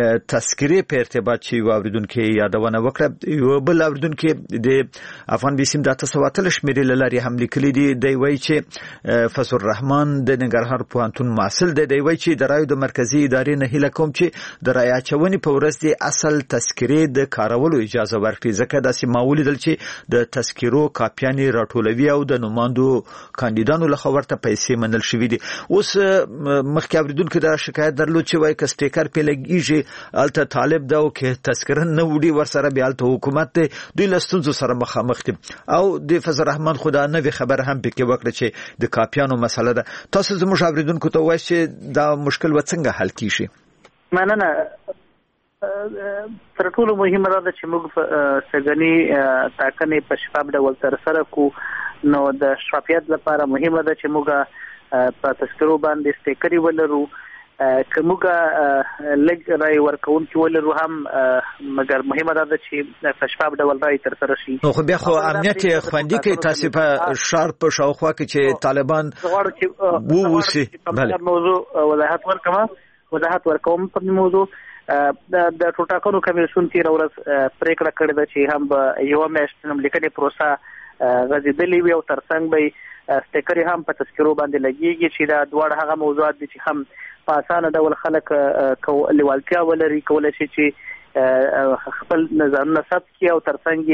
تذکرې په ارتباط چې اوریدونکو یادونه وکړه. یو بل اوریدونکو د افغان بیسیم د 300 شمیرې لاري هم لیکلي دي. دی وایي چې فضل الرحمن د ننګرهار پوهنتون محصل دی. دی وایي چې د رایو د مرکزی ادارې نه هیله کوم چې د رای اچونې په ورځ د اصل تذکرې د کارولو اجازه ورکړي، ځکه داسې ما ولیدل چې د تذکرو کاپیانې راټولوي او د نوماندو کاندیدانو له خبرته پیسې منل شوې دي. اوس مخکې اوریدونکو دا شکایت درلود چې وایي که سټیکر په لګیږي الته طالب دا او کې تذکره نه وړي ورسره بیا الته حکومت دی، دوی له ستونزو سره مخامخ دي. او د فضل الرحمن خدا نه خبر هم پکې وکړه چې د کاپیانو مسله ده. تاسو زموږ اوریدونکو ته وایي چې دا مشکل وڅنګه حل کیږي؟ مننه. تر ټولو مهمه ده چې موږ سګنی ټاکنې په شفاف ډول تر سره کو. نو د شفافیت لپاره مهمه ده چې موږ په تذکرو باندې سټیکر ولرو، که موږ لږ رای ورکوونکي ولرو هم، مګر مهمه ده چې په شفاف ډول رای تر سره شي. نو خو بیا خو امنیت خوندي کوي. تاسو په شهر په شاوخوا کې چې طالبان ووسی بله موضوع وضاحت ورکوم په موضوع د ټاکنو کمیسیون تیر ورځ پریکړه کړې ده چې هم یو میاشت نوملیکنې پروسه غځېدلې وي او ترڅنګ به سټیکر هم په تذکرو باندې لګیږي چې دا دواړه هغه موضوعات دي چې هم په اسانه ډول خلک لیوالتیا ولري، کولی شي چې خپل نظرونه ثبت کړي او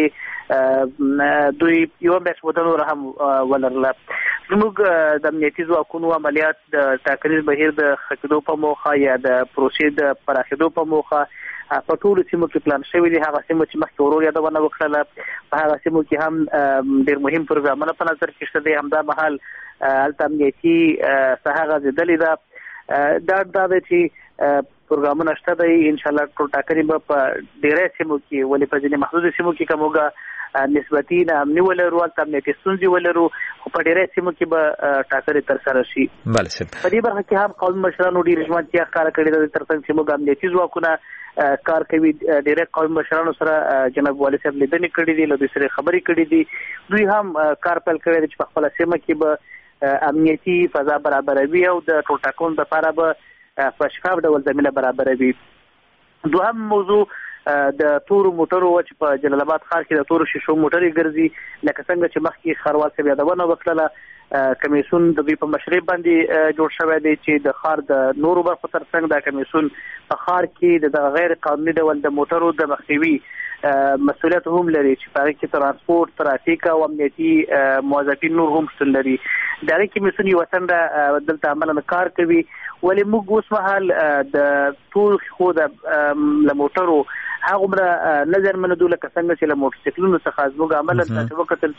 ترڅنګ دوی یو میاشت موده نوره هم ولرله. زموږ د امنیتي ځواکونو عملیات د ټاکنیز بهیر د ښه کېدو په موخه یا د پروسې د پراخېدو په موخه په ټولو سیمو کې پلان شوي دي. هغه سیمو چې مخکې ورور یادونه وکړله، په هغه سیمو کې هم ډېر مهم پروګرامونه په نظر کې شته دي. همدا مهال هلته امنیتي ساحه غځېدلې ده. دا دی چې پروګرامونه شته دی. انشاءالله ټول ټاکنې به په ډېری سیمو کې، ولې په ځینې محدودو سیمو کې که موږ نسبتي ناامني ولرو، هلته امنیتي ستونزې ولرو، خو په ډېری سیمو کې به ټاکنې ترسره شي. په دې برخه کې هم قومي مشرانو ډېرې ژمنتیا ښکاره کړې ده، ترڅنګ چې موږ امنیتي ځواکونه کار کوي. ډېری قومي مشرانو سره جناب والي صاحب لیدنې کړې دي، له دوی سره خبرې کړې دي. دوی هم کار پیل کړی دی چې په خپله سیمه کې به امنیتي فضا برابروي او د ټول ټاکنو لپاره به په شفاف ډول زمینه برابروي. دوهم موضوع د تورو موټرو چې په جلال آباد ښار کې د تورو شیشو موټرې ګرځي، لکه څنګه چې مخکې ښاروال صاحب یادونه وکړله. کمیسیون د دوی په مشرۍ باندې جوړ شوی دی چې د ښار د نورو برخو ترڅنګ دا کمیسیون په ښار کې د غیر قانوني ډول د موټرو د مخنیوي مسؤلیت هم لري، چې په هغې کې ترانسپورټ، ترافیک او امنیتي موظفین نور هم شتون لري. د هغې کمیسیون یوه څنډه دلته عملاً کار کوي، ولې موږ اوس مهال د ټول خو له موټرو هغومره نه زیانمنېدو لکه څنګه چې له موټرسایکلونو څخه زموږ عملاً تاسو وکتل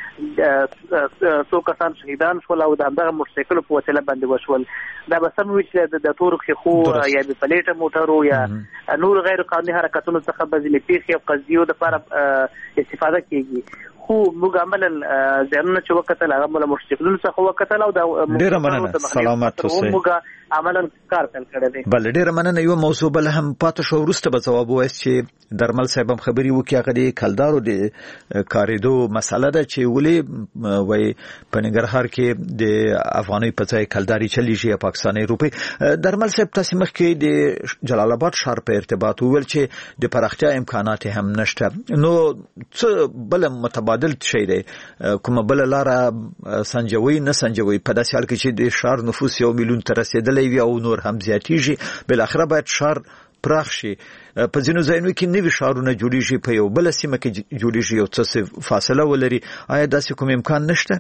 چې څو کسان شهیدان شول او د همدغه موټرسایکلو په وسیله باندې وشول. دا به سم وي چې د تورو ښیښو یا بې پلیټه موټرو یا نور غیر قانوني حرکتونو څخه به ځینې پیښې او قضیو دپاره استفاده کېږي. خو موږ عملاً زیانونه چې وکتل هغه مو له موټرسایکلونو څخه وکتل او د ډېره مننه، سلامت اوسئ. عملاً کار پیل کړی دی. بل ډېر مننه. یو موضوع بل هم پاتې شو وروسته به ځواب وایي چې درمل صاحب هم خبري وکړي هغه د کلدارو د کاریدو مسله ده چې ولې وایي په ننګرهار کې د افغاني په ځای کلداري چلیږي یا پاکستاني روپۍ. درمل صاحب تاسو مخکې د جلال آباد ښار په ارتباط وویل چې د پراختیا امکانات هم نشته، نو څه بل متبادل شي دی کومه بل لاره سنجوي نه سنجوي په داسې حال کې چې د ښار نفوس 1 میلیون ته رسیدلی وي او نور هم زیاتیږي، بل اخره باید ښار پراخ شي. په ځینو ځایونو کې نوي ښارونه جوړیږي، په یو بل سیمه کې جوړیږي، یو څه فاصله ولري. آیا داسې کوم امکان نشته؟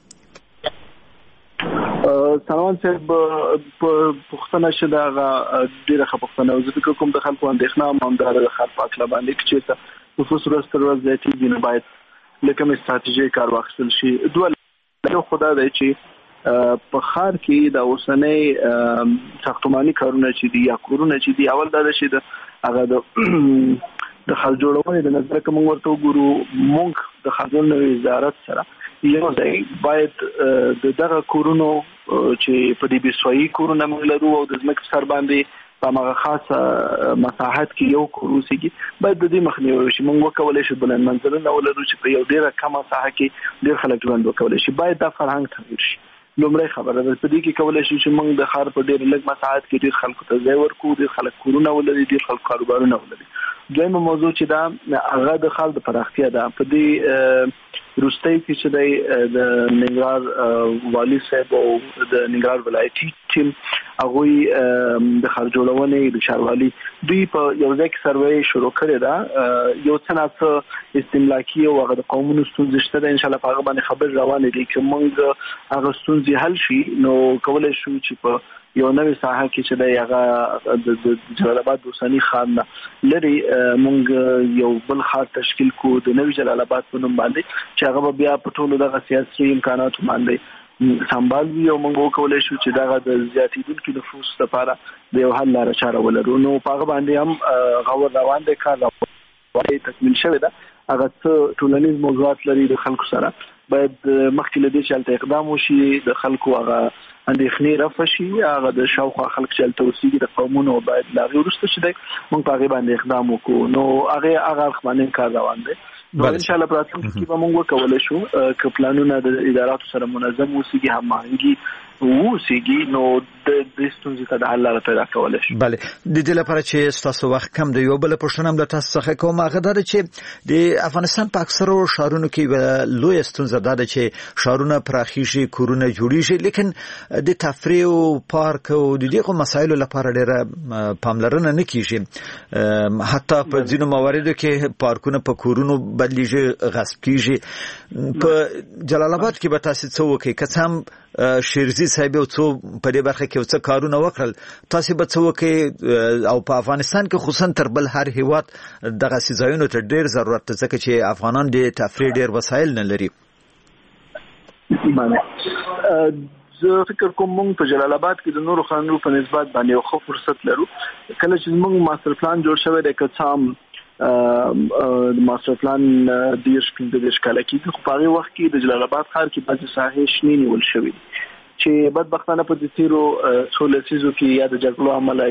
سلام صاحب په پښتنه شدا ډیره خپښتنه او ځکه کوم د خلکو اندېښنه هم د خلک په اړه باندې چې نفوس ورځ تر ورځ زیاتیږي، نو باید لکه مې استراتیژي کار واخیستل شي. دوه خدای دی چې په ښار کې د اوسنۍ ساختماني کارونه چې دي یا کورونه چې دي، اول دا چې د هغه د خل جوړونې د نظر کوم ورته وګورو، موږ د خزانه وزارت سره یو ځای باید د دغه کورونو چې په دې بسوي کورونه موږ لرو او د ځمکې سر باندې په هغه خاصه مساحت کې یو کور اوسېږي، باید د دې مخنیوي وشي. موږ وکولای شو بلند منزلونه ولرو چې په یو ډیره کمه ساحه کې ډیر خلک ژوند وکولای شي. باید دا فرهنګ تغیر شي. لومړی خبره ده په دې کې کولای شي چې موږ د ښار په ډیر لږ مساحت کې ډیر خلکو ته ځای ورکړو، ډیر خلک کورونه ولري، ډیر خلک کاروبارونه ولري. دویمه موضوع چې دا هغه د خلک د پراختیا ده. په دې روستۍ کې چې د ننګرهار والي صاحب او د ننګرهار ولایتي ټیم هغه د خل جوړونې د ښاروالي دوی په یو ځای کې سروې شروع کړې ده. یو څه نه استملاکي او هغه د قومونو ستونزې شته، ان شاء الله په هغه باندې خبر روانه دي چې موږ هغه ستونزې حل شي. نو کولای شو چې په یو نوې ساحه کې چې د هغه د جلال آباد اوسنی ښار نه لري موږ یو بل ښار تشکیل کو د نوې جلال آباد په نوم باندې چې هغه بیا په ټولو دغه سیاسي امکانات باندې سمبال وي او موږ وکولای شو چې دغه د زیاتیدونکو نفوس لپاره د یو حل لاره چاره ولرو. نو په هغه باندې هم غوړ روان دی، کار راوړي تکمیل شوی ده. هغه څه ټولنیز موضوعات لري د خلکو سره، باید مخکې له دې چې هلته اقدام وشي، د خلکو هغه اندېښنې رفع شي، هغه د شاوخوا خلک چې هلته اوسېږي د قومونو باید له هغې وروسته چې دی موږ په هغې باندې اقدام وکړو. نو هغه اړخ باندې کار روان دی. نو ان شاء الله په راتلونکي کې به موږ وکولای شو که پلانونه د اداراتو سره منظم اوسېږي، هماهنګي اوسېږي، نو د دې ستونزې ته د حل لاره پیدا کولی شو. بله، د دې لپاره چې ستاسو وخت کم دی، یو بله پوښتنه هم له تاسو څخه کوم، هغه دا ده چې د افغانستان په اکثرو ښارونو کې یوه لویه ستونزه دا ده چې ښارونه پراخېږي، کورونه جوړېږي، لیکن د تفریح او پارک او د دغو مسایلو لپاره ډېره پاملرنه نه کېږي. حتی په ځینو مواردو کې پارکونه په کورونو بدلیږي، غصب کېږي. په جلال آباد کې به تاسو څه وکړئ؟ که څه هم شیرزي صاحب یو څو په دې برخه کې څه کارونه وکړل، تاسو به څه وکړئ؟ او په افغانستان کې خصوصا تر بل هر هیواد دغه ځایونو ته ډېر ضرورت دی ځکه چې افغانان د تفریح ډېر وسایل نه لري. زه فکر کوم موږ په جلال آباد کې د نورو ښارونو په نسبت باندې یو ښه فرصت لرو. کله چې موږ ماستر پلان جوړ شوی دی، که څه هم ماستر پلان 15 کاله کې، خو په هغه وخت کې د جلال آباد ښار کې بعضې ساحې شنې نیول شوې چې بدبختانه په دې تیرو څو لسیزو کې یا د جګړو عمله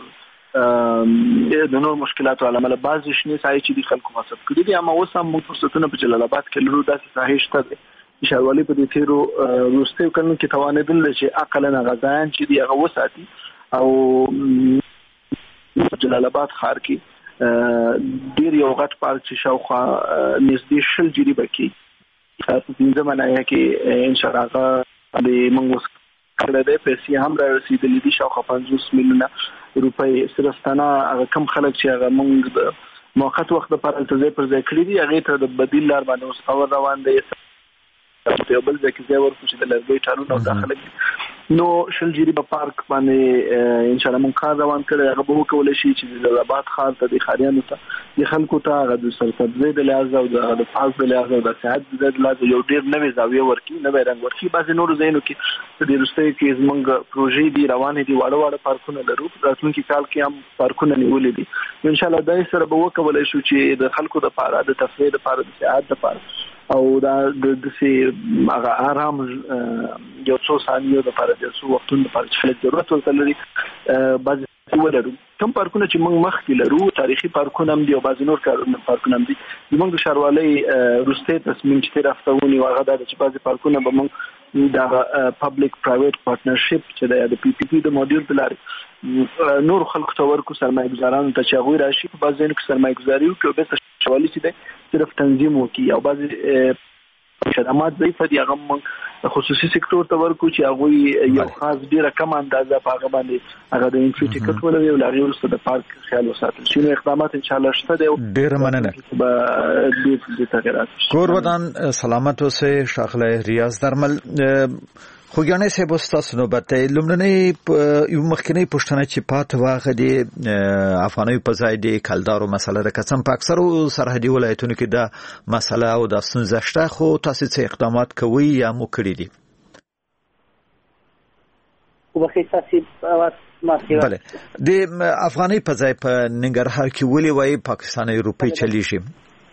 یا د نور مشکلاتو عمله بعضې شنې ساحې چې د خلکو غصب کړي دي. اما اوس هم موږ فرصتونه په جلال آباد کې لرو، داسې ساحې شته دي ښاروالي په دې تیرو وروستیو کلونو کې توانېدل چې عقلاً هغه ځایان چې دي هغه وساتي. او جلال آباد ښار کې ډیر یو غټ پارک چې شاوخوا نږدې 20 جریبه کې په 15 منایه کې ان شاء الله د موږ کړه د پیسې هم را رسیدلې دي شاوخوا 50 میلیونه روپۍ. سرستانه هغه کم خلک چې هغه موږ د موقت وخت لپاره ځای پر ځای کړی دي، هغه ته د بدیل لار باندې اوس خبر روان دی. په یو بل ځای کې ځای ورکړو چې د لرګي ټالونه او داخله نو 20 جریبه پارک باندې ان شاء الله موږ کار روان کړی. هغه به وکولای شي چې د جلال آباد ښار ته د ښاریانو ته د خلکو ته هغه د سرسبزۍ د لحاظه او د پاس د لحاظه او د صحت د لحاظه یو ډېر نوې زاویه ورکړي، نوی رنګ ورکړي. بعضې نورو ځایونو کې په دې وروستیو کې زموږ پروژې دي روانې دي، واړه واړه پارکونه لرو. راتلونکي کال کې هم پارکونه نیولې دي. ان شاء الله دا سره به وکولای شو چې د خلکو لپاره د تفریح لپاره د سیاحت لپاره او دا د سي هغه آرام یو څو ثانیو د لپاره د څو وختونو لپاره چې ضرورت ورته لري بعض ولرو کوم پارکونه چې موږ مخکې لرو تاریخي پارکونه هم دي او بعض نور پارکونه هم دي موږ د ښاروالۍ وروستي تصمیم چې تیر هفته ونیو هغه دا چې بعض پارکونه به موږ د پبلک پرایویټ پارټنرشپ چې د پی پی پی د موډیول په لارې نور خلکو ته ورکو سرمایه‌ګزارانو ته چې هغوی راشي په بعض ځایونو کې سرمایه‌ګزاري وکړي او بېرته ښاروالۍ چې دی صرف تنظیم وکړي او بعضې خدمات ضعیفه دي هغه موږ خصوصي سکتور ته ورکو چې هغوی یو خاص ډېره کم اندازه په هغه باندې هغه د انټري ټیکټ ولري او له هغې وروسته د پارک خیال وساتل شي. نو اقدامات انشاءالله شته دی. ډېره مننه. ډېر تغیرات کور ودان سلامت اوسئ ښاغلی ریاض درمل. خوګیانې صاحب تاسو نو بته لومړنۍ یو مخکنی پښتنه چې پات واغه دي افغاني په ځای دي کلدارو مسله د قسم په اکثرو سرحدي ولایتونو کې دا مسله او د ستونزه شته خو تاسو څه اقدامات کوي یا مو کړی دي؟ بله د افغاني په ځای په ننګرهار کې ولې وایي پاکستاني روپی چلیږي؟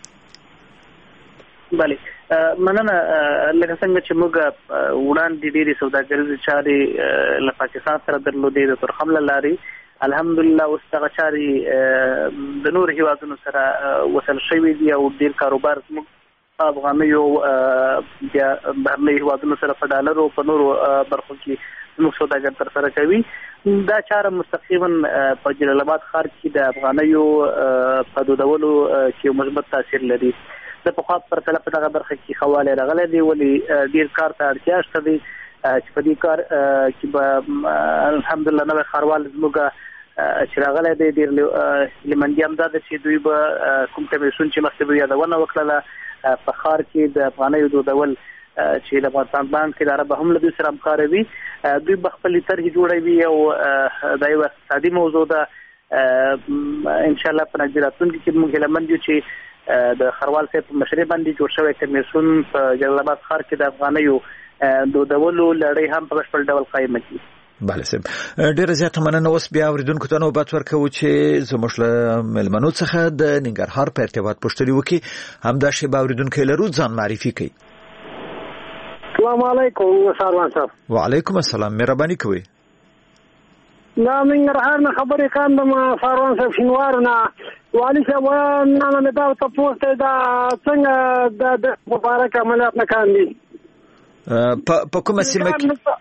بله مننه. لکه څنګه چې موږ وړاندې ډېرې سوداګریزې چارې له پاکستان سره درلودې د تورخم له لارې الحمدلله اوس دغه چارې د نورو هیوادونو سره وصل شوي دي او ډېر کاروبار زموږ افغانیو بیا بهرنیو هیوادونو سره په ډالرو په نورو برخو کې زموږ سوداګر ترسره کوي. دا چاره مستقیما په جلال آباد ښار کې د افغانیو په دودولو کې مثبت تاثیر لري. د پخوا پر کله په دغه برخه کې خواله راغلی دی ولې ډیر کار ته اړتیا شته دی چې په دې کار کې به الحمدلله نوی ښاروال زموږ چې راغلی دی ډیر لمندي هم دا ده چې دوی به کوم کمیسیون چې مخکې به یادونه وکړله په ښار کې د افغانیو دودول چې د افغانستان بانک اداره به هم له دوی سره همکاره وي. دوی به خپلې طرحې جوړوي او دا یو اقتصادي موضوع ده. انشاءالله په نږدې راتلونکي کې موږ هیله مند یو چې د خروال صاحب په مشرۍ باندې جوړ شوی کمیسیون په جلال آباد ښار کې د افغانیو دودولو لړۍ هم په بشپړ ډول قایمه کړي. بله صاحب ډېره زیاته مننه. اوس بیا اورېدونکو ته نوبت ورکوو چې زموږ له مېلمنو څخه د ننګرهار په ارتباط پوښتنې وکړي. همدا شیبه اورېدونکی لرو ځان معرفي کوي. السلام علیکم ساروان صاحب. وعلیکم السلام. مهرباني کوئ. دا ننګرهار نه خبرې کوم ساروان صاحب شینوار نه والی صاحب نه مې دا تاسو ته دا څنګه د مبارک عملیات نه کاندي په کومه سیمه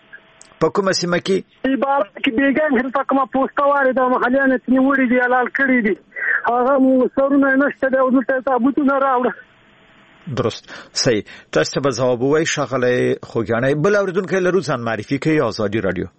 کې عبارت کې بیګان هر کومه پوسټواري د محلیانه تنوړي دی حلال کړی دي هغه سرونه نشته دی او دلته تابوتونه راوړه. درست صحیح. تاسو به جواب وایي ښاغلی خوګیانې. بل اورېدونکی لرو ځان معرفي کوي. آزادي رادیو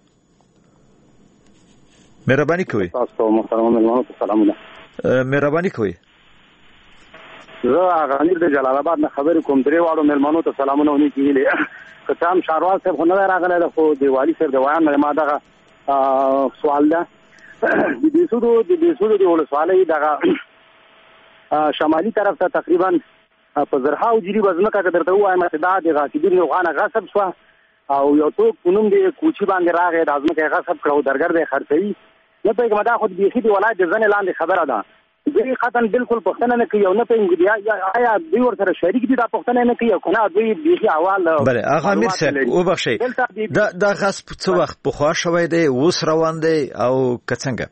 مهرباني کوئ. تاسو محترم مېلمنو ته سلامونه. مهرباني کوئ. زه غنیر د جلال آباد نه خبرې کوم. درې واړو مېلمنو ته سلامونه ونی کیږي. که څه هم ښاروال صاحب خو نه راغلی ده خو د والي صاحب د ویان نه ما دغه سوال ده. د بیسودو د ولسوالۍ دغه شمالي طرف ته تقریبا په زرهاو جري ځمکه که درته ووایم چې دا د غاصبین اوغانه غصب شوه او یو څوک په نوم د کوچي باندې راغی دا ځمکه یې غصب کړه او درګرد یې خرڅوي. نه پوهېږم دا خو بیخي د ولایت د زنې لاندې خبره ده. دوی خطا بالکل پوښتنه نه کوي او نه پوهېږم آیا دوی ورسره شریک دي دا پوښتنه نه کوي او که نه دوی بیخي احوال. بله هغه امیر صاحب وبخښئ دا غصب څه وخت پخوا شوی دی اوس روان دی او که څنګه؟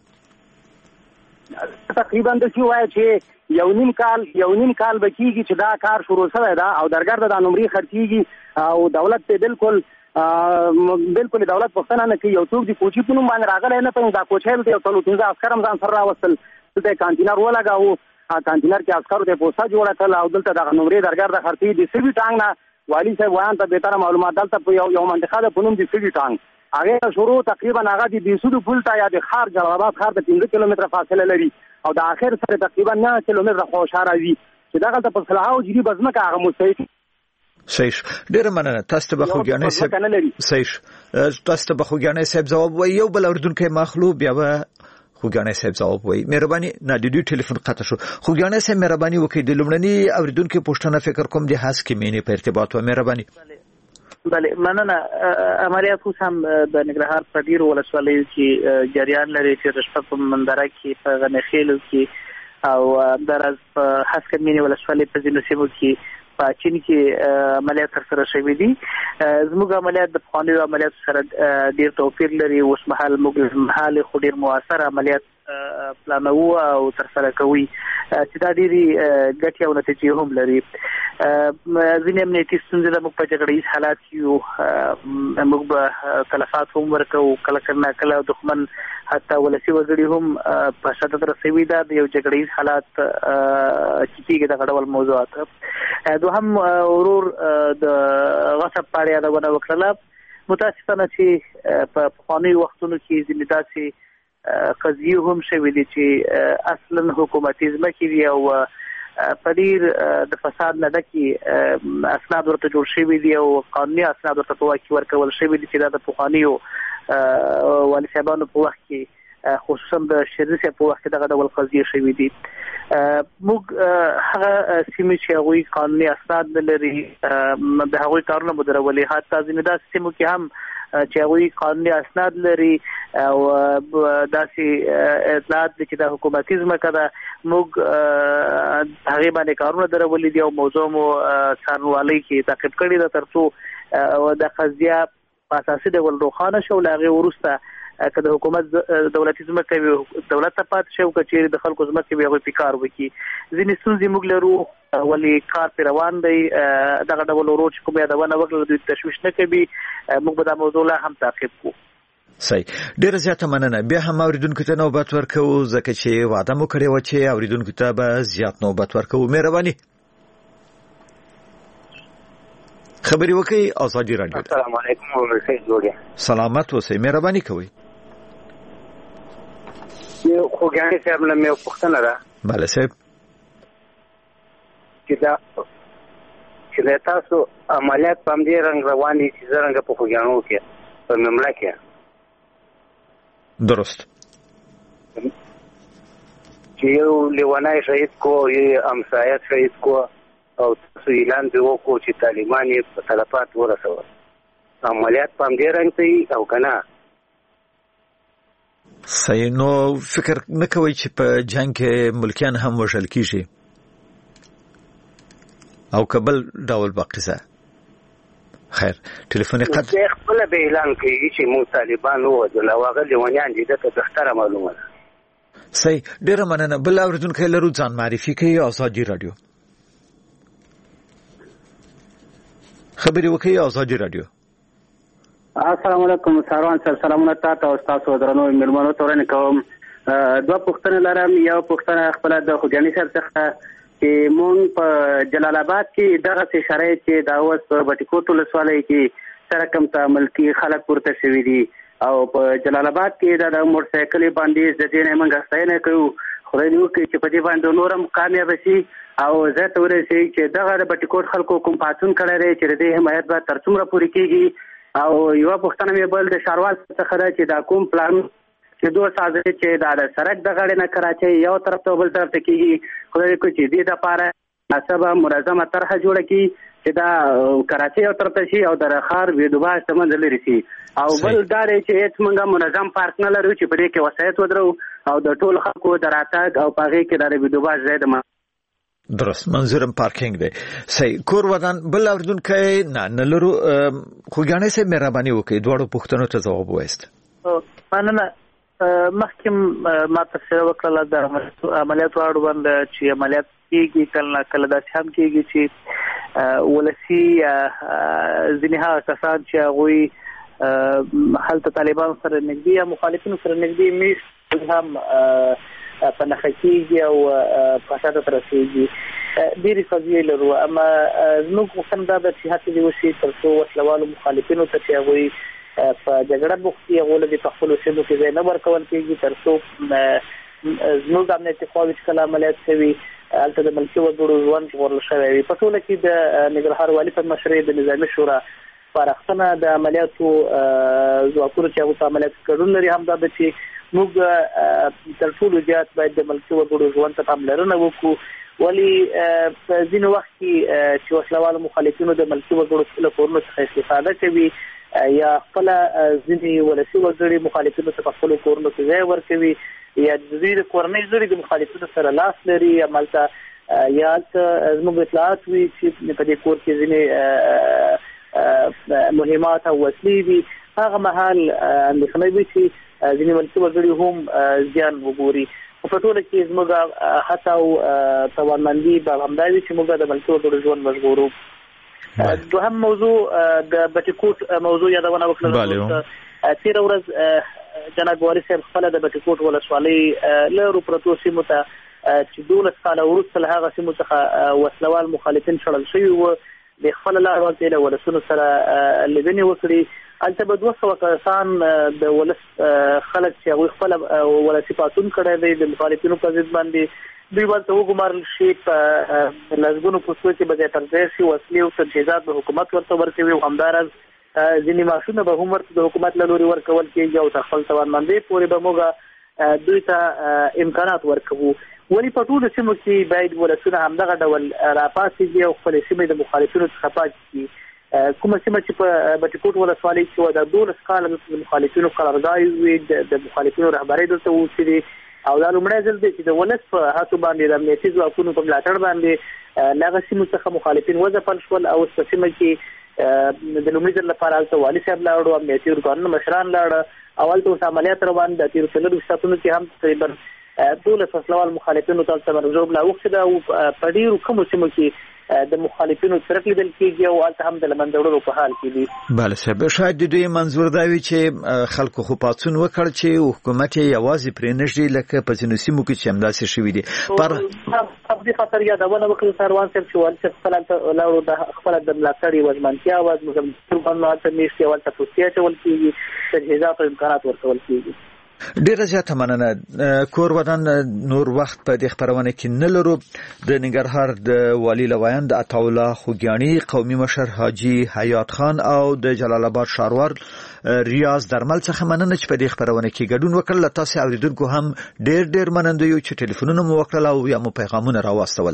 تقریبا داسې ووایه چې یو نیم کال به کېږي چې دا کار شروع شوی ده او درګرده دا نمرې خرڅېږي او دولت ته بالکل دولت پوښتنه نه کوي. یو څوک د کوچي په نوم باندې راغلی نه پوهېږم دا کوچی دلته یو 15 عسکر هم ځان سره راوستل دلته یې کانتینر ولګاوه. کانتینر کې عسکرو ته پوسټه جوړه کړل او دلته دغه نمرې درګرده خرڅېږي. د سوي ټانګ نه والي صاحب ویان ته بهتره معلومات دلته په یو منطقه ده په نوم د سوي ټانګ هغې شروع تقریبا هغه د بیسودو پل ته یا د ښار جلال آباد ښار ته 15 کیلومتره فاصله لري او د آخر سره تقریبا 9 کیلومتره خواوشا راځي چې دغلته په سلهاو جري به ځمکه هغه مستحق. صحیح. ډېره مننه. تاسو ته به خوګیانې صاحب صحیح تاسو ته به خوګیانې صاحب ځواب وایي. یو بل اورېدونکی مخلو بیا به خوګیانې صاحب ځواب وایي. مهرباني نه د دوی ټلیفون قطع شو. خوګیانې صاحب مهرباني وکړئ د لومړني اورېدونکي پوښتنه فکر کوم د هسکې مینې په ارتباط و. مهرباني. بله مننه. عملیات اوس هم د ننګرهار په ډېرو ولسوالیو کې جریان لري چې د شپه په مندره کې په غنخیلو کې او درز په حسکمینی ولسوالۍ په ځینو سیمو کې په چین کې عملیات ترسره شوي دي. زموږ عملیات د پخوانیو عملیاتو سره ډېر توپیر لري. اوس مهال موږ خو ډېر مؤثر عملیات پلانوو او ترسره کوي چې دا ډېرې ګټې او نتیجې هم لري. ځینې امنیتي ستونزې د موږ په جګړه ییز حالات کې یو، موږ به تلفات هم ورکوو، کله کله دښمن حتی ولسي وګړي هم په شدت رسوي. دا د یو جګړه ییز حالات چې کېږي دغه ډول موضوعات. دوهم ورور د غصب په اړه یادونه وکړله. متاسفانه چې په پخوانیو وختونو کې ځینې داسې قضیې هم شوي دي چې اصلا حکومتي ځمکې دي او په ډېر د فساد نه ډکې اسناد ورته جوړ شوي دي او قانوني اسناد ورته په واک کې ورکول شوي دي چې دا د پخوانیو والي صاحبانو په وخت کې خصوصا د شریف صاحب په وخت کې دغه ډول قضیې شوي دي. موږ هغه سیمې چې هغوی قانوني اسناد نه لري د هغوی کارونه مدرولې، حتی ځینې داسې سیمو کې هم چې هغوی قانوني اسناد لري او داسې اطلاعات دي چې د حکومتي ځمکه ده، موږ هغې باندې کارونه درولي دي او موضوع مو څارنوالۍ کې تعقیب کړې ده تر څو د قضیه په اساسي ډول روښانه شي او له هغې وروسته که د حکومت دولتي ځمکه وي دولت ته پاتې شي او که چېرې د خلکو ځمکې وي هغوی پرې کار وکړي. ځینې ستونزې موږ لرو ولې کار پرې روان دی. دغه ډول ورور چې کوم یادونه وکړله دوی تشویش نه کوي، موږ به دا موضوع لا هم تعقیب کړو. صحیح، ډیره زیاته مننه. بیا هم اوریدونکو ته نوبت ورکوو ځکه چې وعده مو کړې وه چې اوریدونکو ته به زیات نوبت ورکوو. مهرباني خبري وکړئ. ازادي راډیو. السلام علیکم ورحمت الله. سلامت اوسئ، مهرباني کوئ. یو خوګانی صاحب له مې پوښتنه ده. بله صاحب، چې دا تاسو عملیات په همدې رنګ روان دي چې څرنګه په خوګیانو کې په ممله کې درست چې یو لیونی شهید کو، یو امسایه شهید کو او تاسو اعلان دی وکړو چې طالبان یې په تلفات ورسول. عملیات په همدې رنګ ته او که نه؟ صحیح. نو فکر نه کوئ چې په جنگ کې ملکیان هم وژل کیږي او کبل ډول باقیزه؟ خیر، ټلیفون قد خپل به اعلان کوي چې مو طالبان وژل او هغه لیونیان دي، دته بهتره معلومه ده. صحیح، ډیره مننه. بل اوریدونکی لرو، ځان معرفي کوي. ازادي راډیو. خبري وکړئ. ازادي راډیو. السلام علیکم. ساروان صاحب سلامونه تاسو او تاسو درنو مېلمنو ته ورنه کوم. دوه پوښتنې لرم. یو پوښتنه خپل د خوګانی صاحب څخه چې مونږ په جلال آباد کې دغه څه شرایط چې دا اوس په بټکوټ ولسوالۍ کې سره کوم ته ملکی خلک پورته شوي دي او په جلال آباد کې د موټر سایکل باندې د دې نه موږ ستاینه کوو. خدای دې وکړي چې په دې باندې نورم کامیاب شي او زه ته ورسي چې دغه د بټکوټ خلکو کوم پاتون کړی دی چې د حمایت به تر څومره پورې کېږي. او یو پوښتنه مې بل د شاروال څخه ده چې دا کوم پلان چې دوه سازش چې دا د سړک د غاړې نه کراچۍ یو طرف ته بل طرف ته کېږي، خدای دې وکړي چې دې دپاره مناسبه منظمه طرحه جوړه کړي چې دا کراچۍ یو طرف ته شي او د رخار ویدوباش ته منځ لرې شي. او بل دا دی چې هېڅ موږ منظم پارک نه لرو چې په دې کې وسایط ودرو او د ټول خلکو د راتګ او په هغې کې د ویدوباش ځای د درست منظورم پارکینګ دی. صحیح. کور ودان بل اوریدونکی نه لرو. خوګانی صاحب مهرباني وکړئ دوړو پوښتنو ته ځواب ووایست. مننه. مخکې ما تفسیر وکړله د عملیاتو اړوند چې عملیات کېږي کله کله داسې هم کېږي چې ولسي ځینې هغه کسان چې هغوی هلته طالبانو سره نږدې یا مخالفینو سره نږدې میشت هم په نښه کېږي او فساد ته رسېږي. ډېرې قضیې لرو، اما زموږ غوښتنه دا ده چې هڅې دې وشي تر څو وسلوالو مخالفینو ته چې هغوی په جګړه بوخت دي هغو له دې په خپلو سیمو کې ځای نه ورکول کېږي تر څو زموږ امنیتي قواوې چې کله عملیات کوي هلته د ملکي وګړو ژوند ژغورل شوی وي. په ټوله کې د ننګرهار والي په مشرۍ د نظامي شورا سپارښتنه د عملیاتو ځواکونو چې هغوی په عملیاتو ګډون لري هم دا ده چې موږ تر ټولو زیات باید د ملکي وګړو ژوند ته پاملرنه وکړو. ولې په ځینو وخت کې چې وسلوالو مخالفینو د ملکي وګړو له کورونو څخه استفاده کوي یا خپله ځینې ولسي وګړي مخالفینو ته په خپلو کورونو کې ځای ورکوي یا د دوی د کورنۍ غړي د مخالفینو سره لاس لري عملته یا زموږ اطلاعات وي چې په دې کور کې ځینې مهمات او وسلې وي هغه مهال اندېښنه وي چې ځینې ملکي وګړي هم زیان وګوري په ټوله کې زموږ هڅه او توانمندي به همدا وي چې موږ د ملکي وګړو ژوند وژغورو. دوهم موضوع د بټي کوټ موضوع یادونه وکړه. تېره ورځ جناب والي صاحب خپله د بټي کوټ ولسوالۍ له روپرتو سیمو ته چې 12 کاله وروسته له هغه سیمو څخه وسلوال مخالفین شړل شوي وو د خپل لارو له ولسونو سره لیدنې وکړي. هلته به 200 کسان د ولس خلک چې هغوی خپله ولسي پاڅون کړی دی د مخالفینو په ضد باندې دوی ورته وګمارل شي په لسګونو پوستو کې به ځای پر ځای شي وسلې او تجهیزات به حکومت ورته ورکوي او همداراز ځینې معاشونه به هم ورته د حکومت له لوري ورکول کېږي او تر خپل توانمندۍ پورې به موږ دوی ته امکانات ورکوو. ولې په ټولو سیمو کې باید ولسونه همدغه ډول راپاڅېږي او خپلې سیمې د مخالفینو څخه پاکې کړي. کومه سیمه چې په بټي کوټ ولسوالۍ کې وه د 12 کاله د مخالفینو قرارګاه وي د مخالفینو رهبرۍ دلته اوسې دي او دا لومړی ځل دی چې د ولس په هڅو باندې د امنیتي ځواکونو په ملاتړ باندې له هغه سیمو څخه مخالفین وځپل شول او اوس په سیمه کې د لومړي ځل لپاره هلته والي صاحب لاړو امنیتي ارګانونو مشران لاړه او هلته اوس عملیات روان د تېرو 4 ساعتونو کې هم تقریبا 12 وسلوال مخالفینو ته هلته مرجوب راوښتي ده او په ډېرو کمو سیمو کې د مخالفینو څرک لیدل کېږي او هلته هم د له منځه وړلو په حال کې دي. بله صاحب شاید د دوی منظور دا وي چې خلکو خو پاڅون وکړ چې حکومت یې یوازې پرې نږدې لکه په ځینو سیمو کې چې همداسې شوي دي. پر دې خاطر یادونه وکړل سروان صاحب چې والي صاحب لاړو د خپله د ملاتړ یوه ژمنتیا وه زموږ هلته میشتې او هلته پوستې اچول کېږي تجهیزات او امکانات ورکول کېږي. ډیره زیاته مننه. کور ودان نور وخت په دې خبرونه کې نه لرو. د ننګرهار د والي لوایان د عطاالله خوګیاڼي قومي مشر حاجی حیات خان او د جلال آباد ښاروال ریاض درمل څخه مننه چې په دې خبرونه کې ګډون وکړل. تاسو اوریدونکو هم ډیر مننه یو چې ټلیفونونه مو وکړل او یا مو پیغامونه راوستول.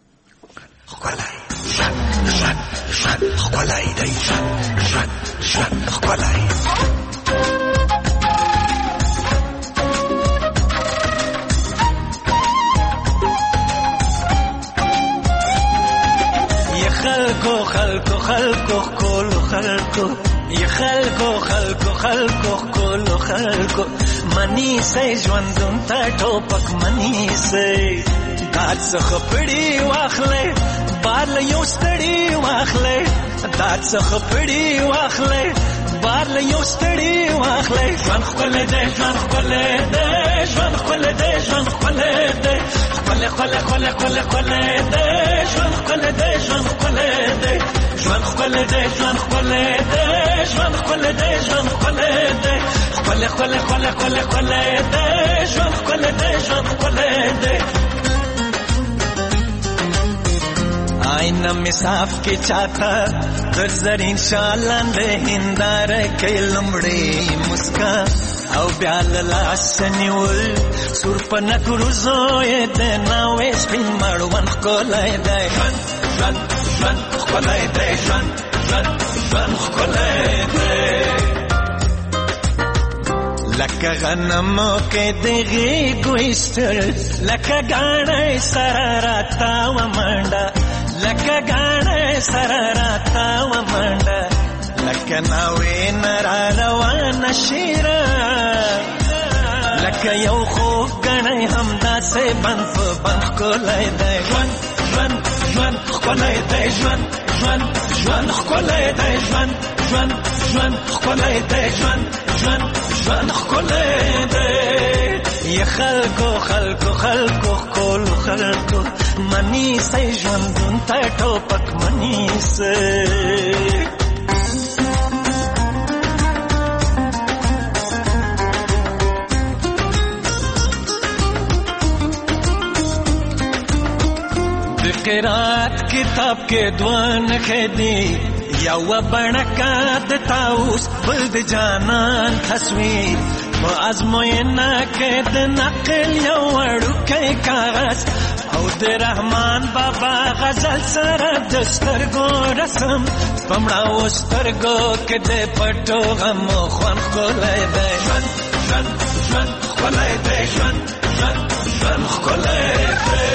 خلکو کولو خلکو یا خلکو کولو خلکو منی سي ژوندون ته ټوپک منی سي دات څخه پړی واخلې بار له یو ستړي واخلې دات څخه پړی واخلې بار له یو ستړي واخلې ژوند خپل دې ژوند خپل دې ژوند خپل دې ژوند خپل دې خپل دې ژوند خپل دې ژوند خپل دې ژوند خپل دې ژوند خپل دې ژوند خپل دې ژوند خپل دې خپل دې ژوند خپل دې ژوند خپل دې آئینہ میں صاف کے چاہتا در زرین شالان دے ہندار کے لمڑے مسکا او بیال لاسنیول سور پنک روزوئے دے ناوے سپین مروان خکولای دے ژوند خکولای دے ژوند خکولای دے لکه غنمو کې دغه ګويستر لکه غاڼې سره راتا و منډه لکه غاڼې سره راتا و منډه لکه ناوې نرا روان شیرا لکه یو خو غاڼې همدا سه بنف کولای دی ژوند کولای دی ژوند کولای دی ژوند کولای دی ژوند خکولای دی یا خلکو کولو خلکو منی سي ژوندون ته ټوپک منی سي د قرات کتاب کې دوان خدي یا و بڼکا د تاوس بل د جانان تصویر په ازموینه کې د نقل یو وړوکی کاغذ او د رحمان بابا غزل سره د سترګو رسم پمړاو سترګو کې د پټو غم خوان کولای دی ژوند خلای دی ژوند ژوند ژوند خلای دی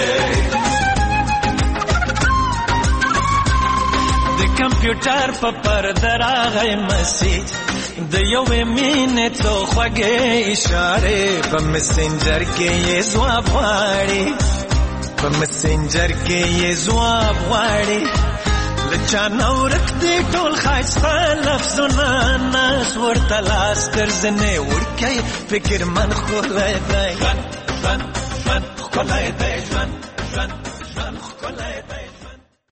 د کمپیوټر په پرده راغی مسیج د یوې مینې څو خوږې اشارې په مسنجر کې یې ځواب غواړي په مسنجر کې یې ځواب غواړي له چا نه ورک دي ټول ښایسته لفظونه ناز ورته لاس تر زنې ورکوي فکر من ښکلی دی ژوند ژوند ژوند ښکلی دی ژوند ژوند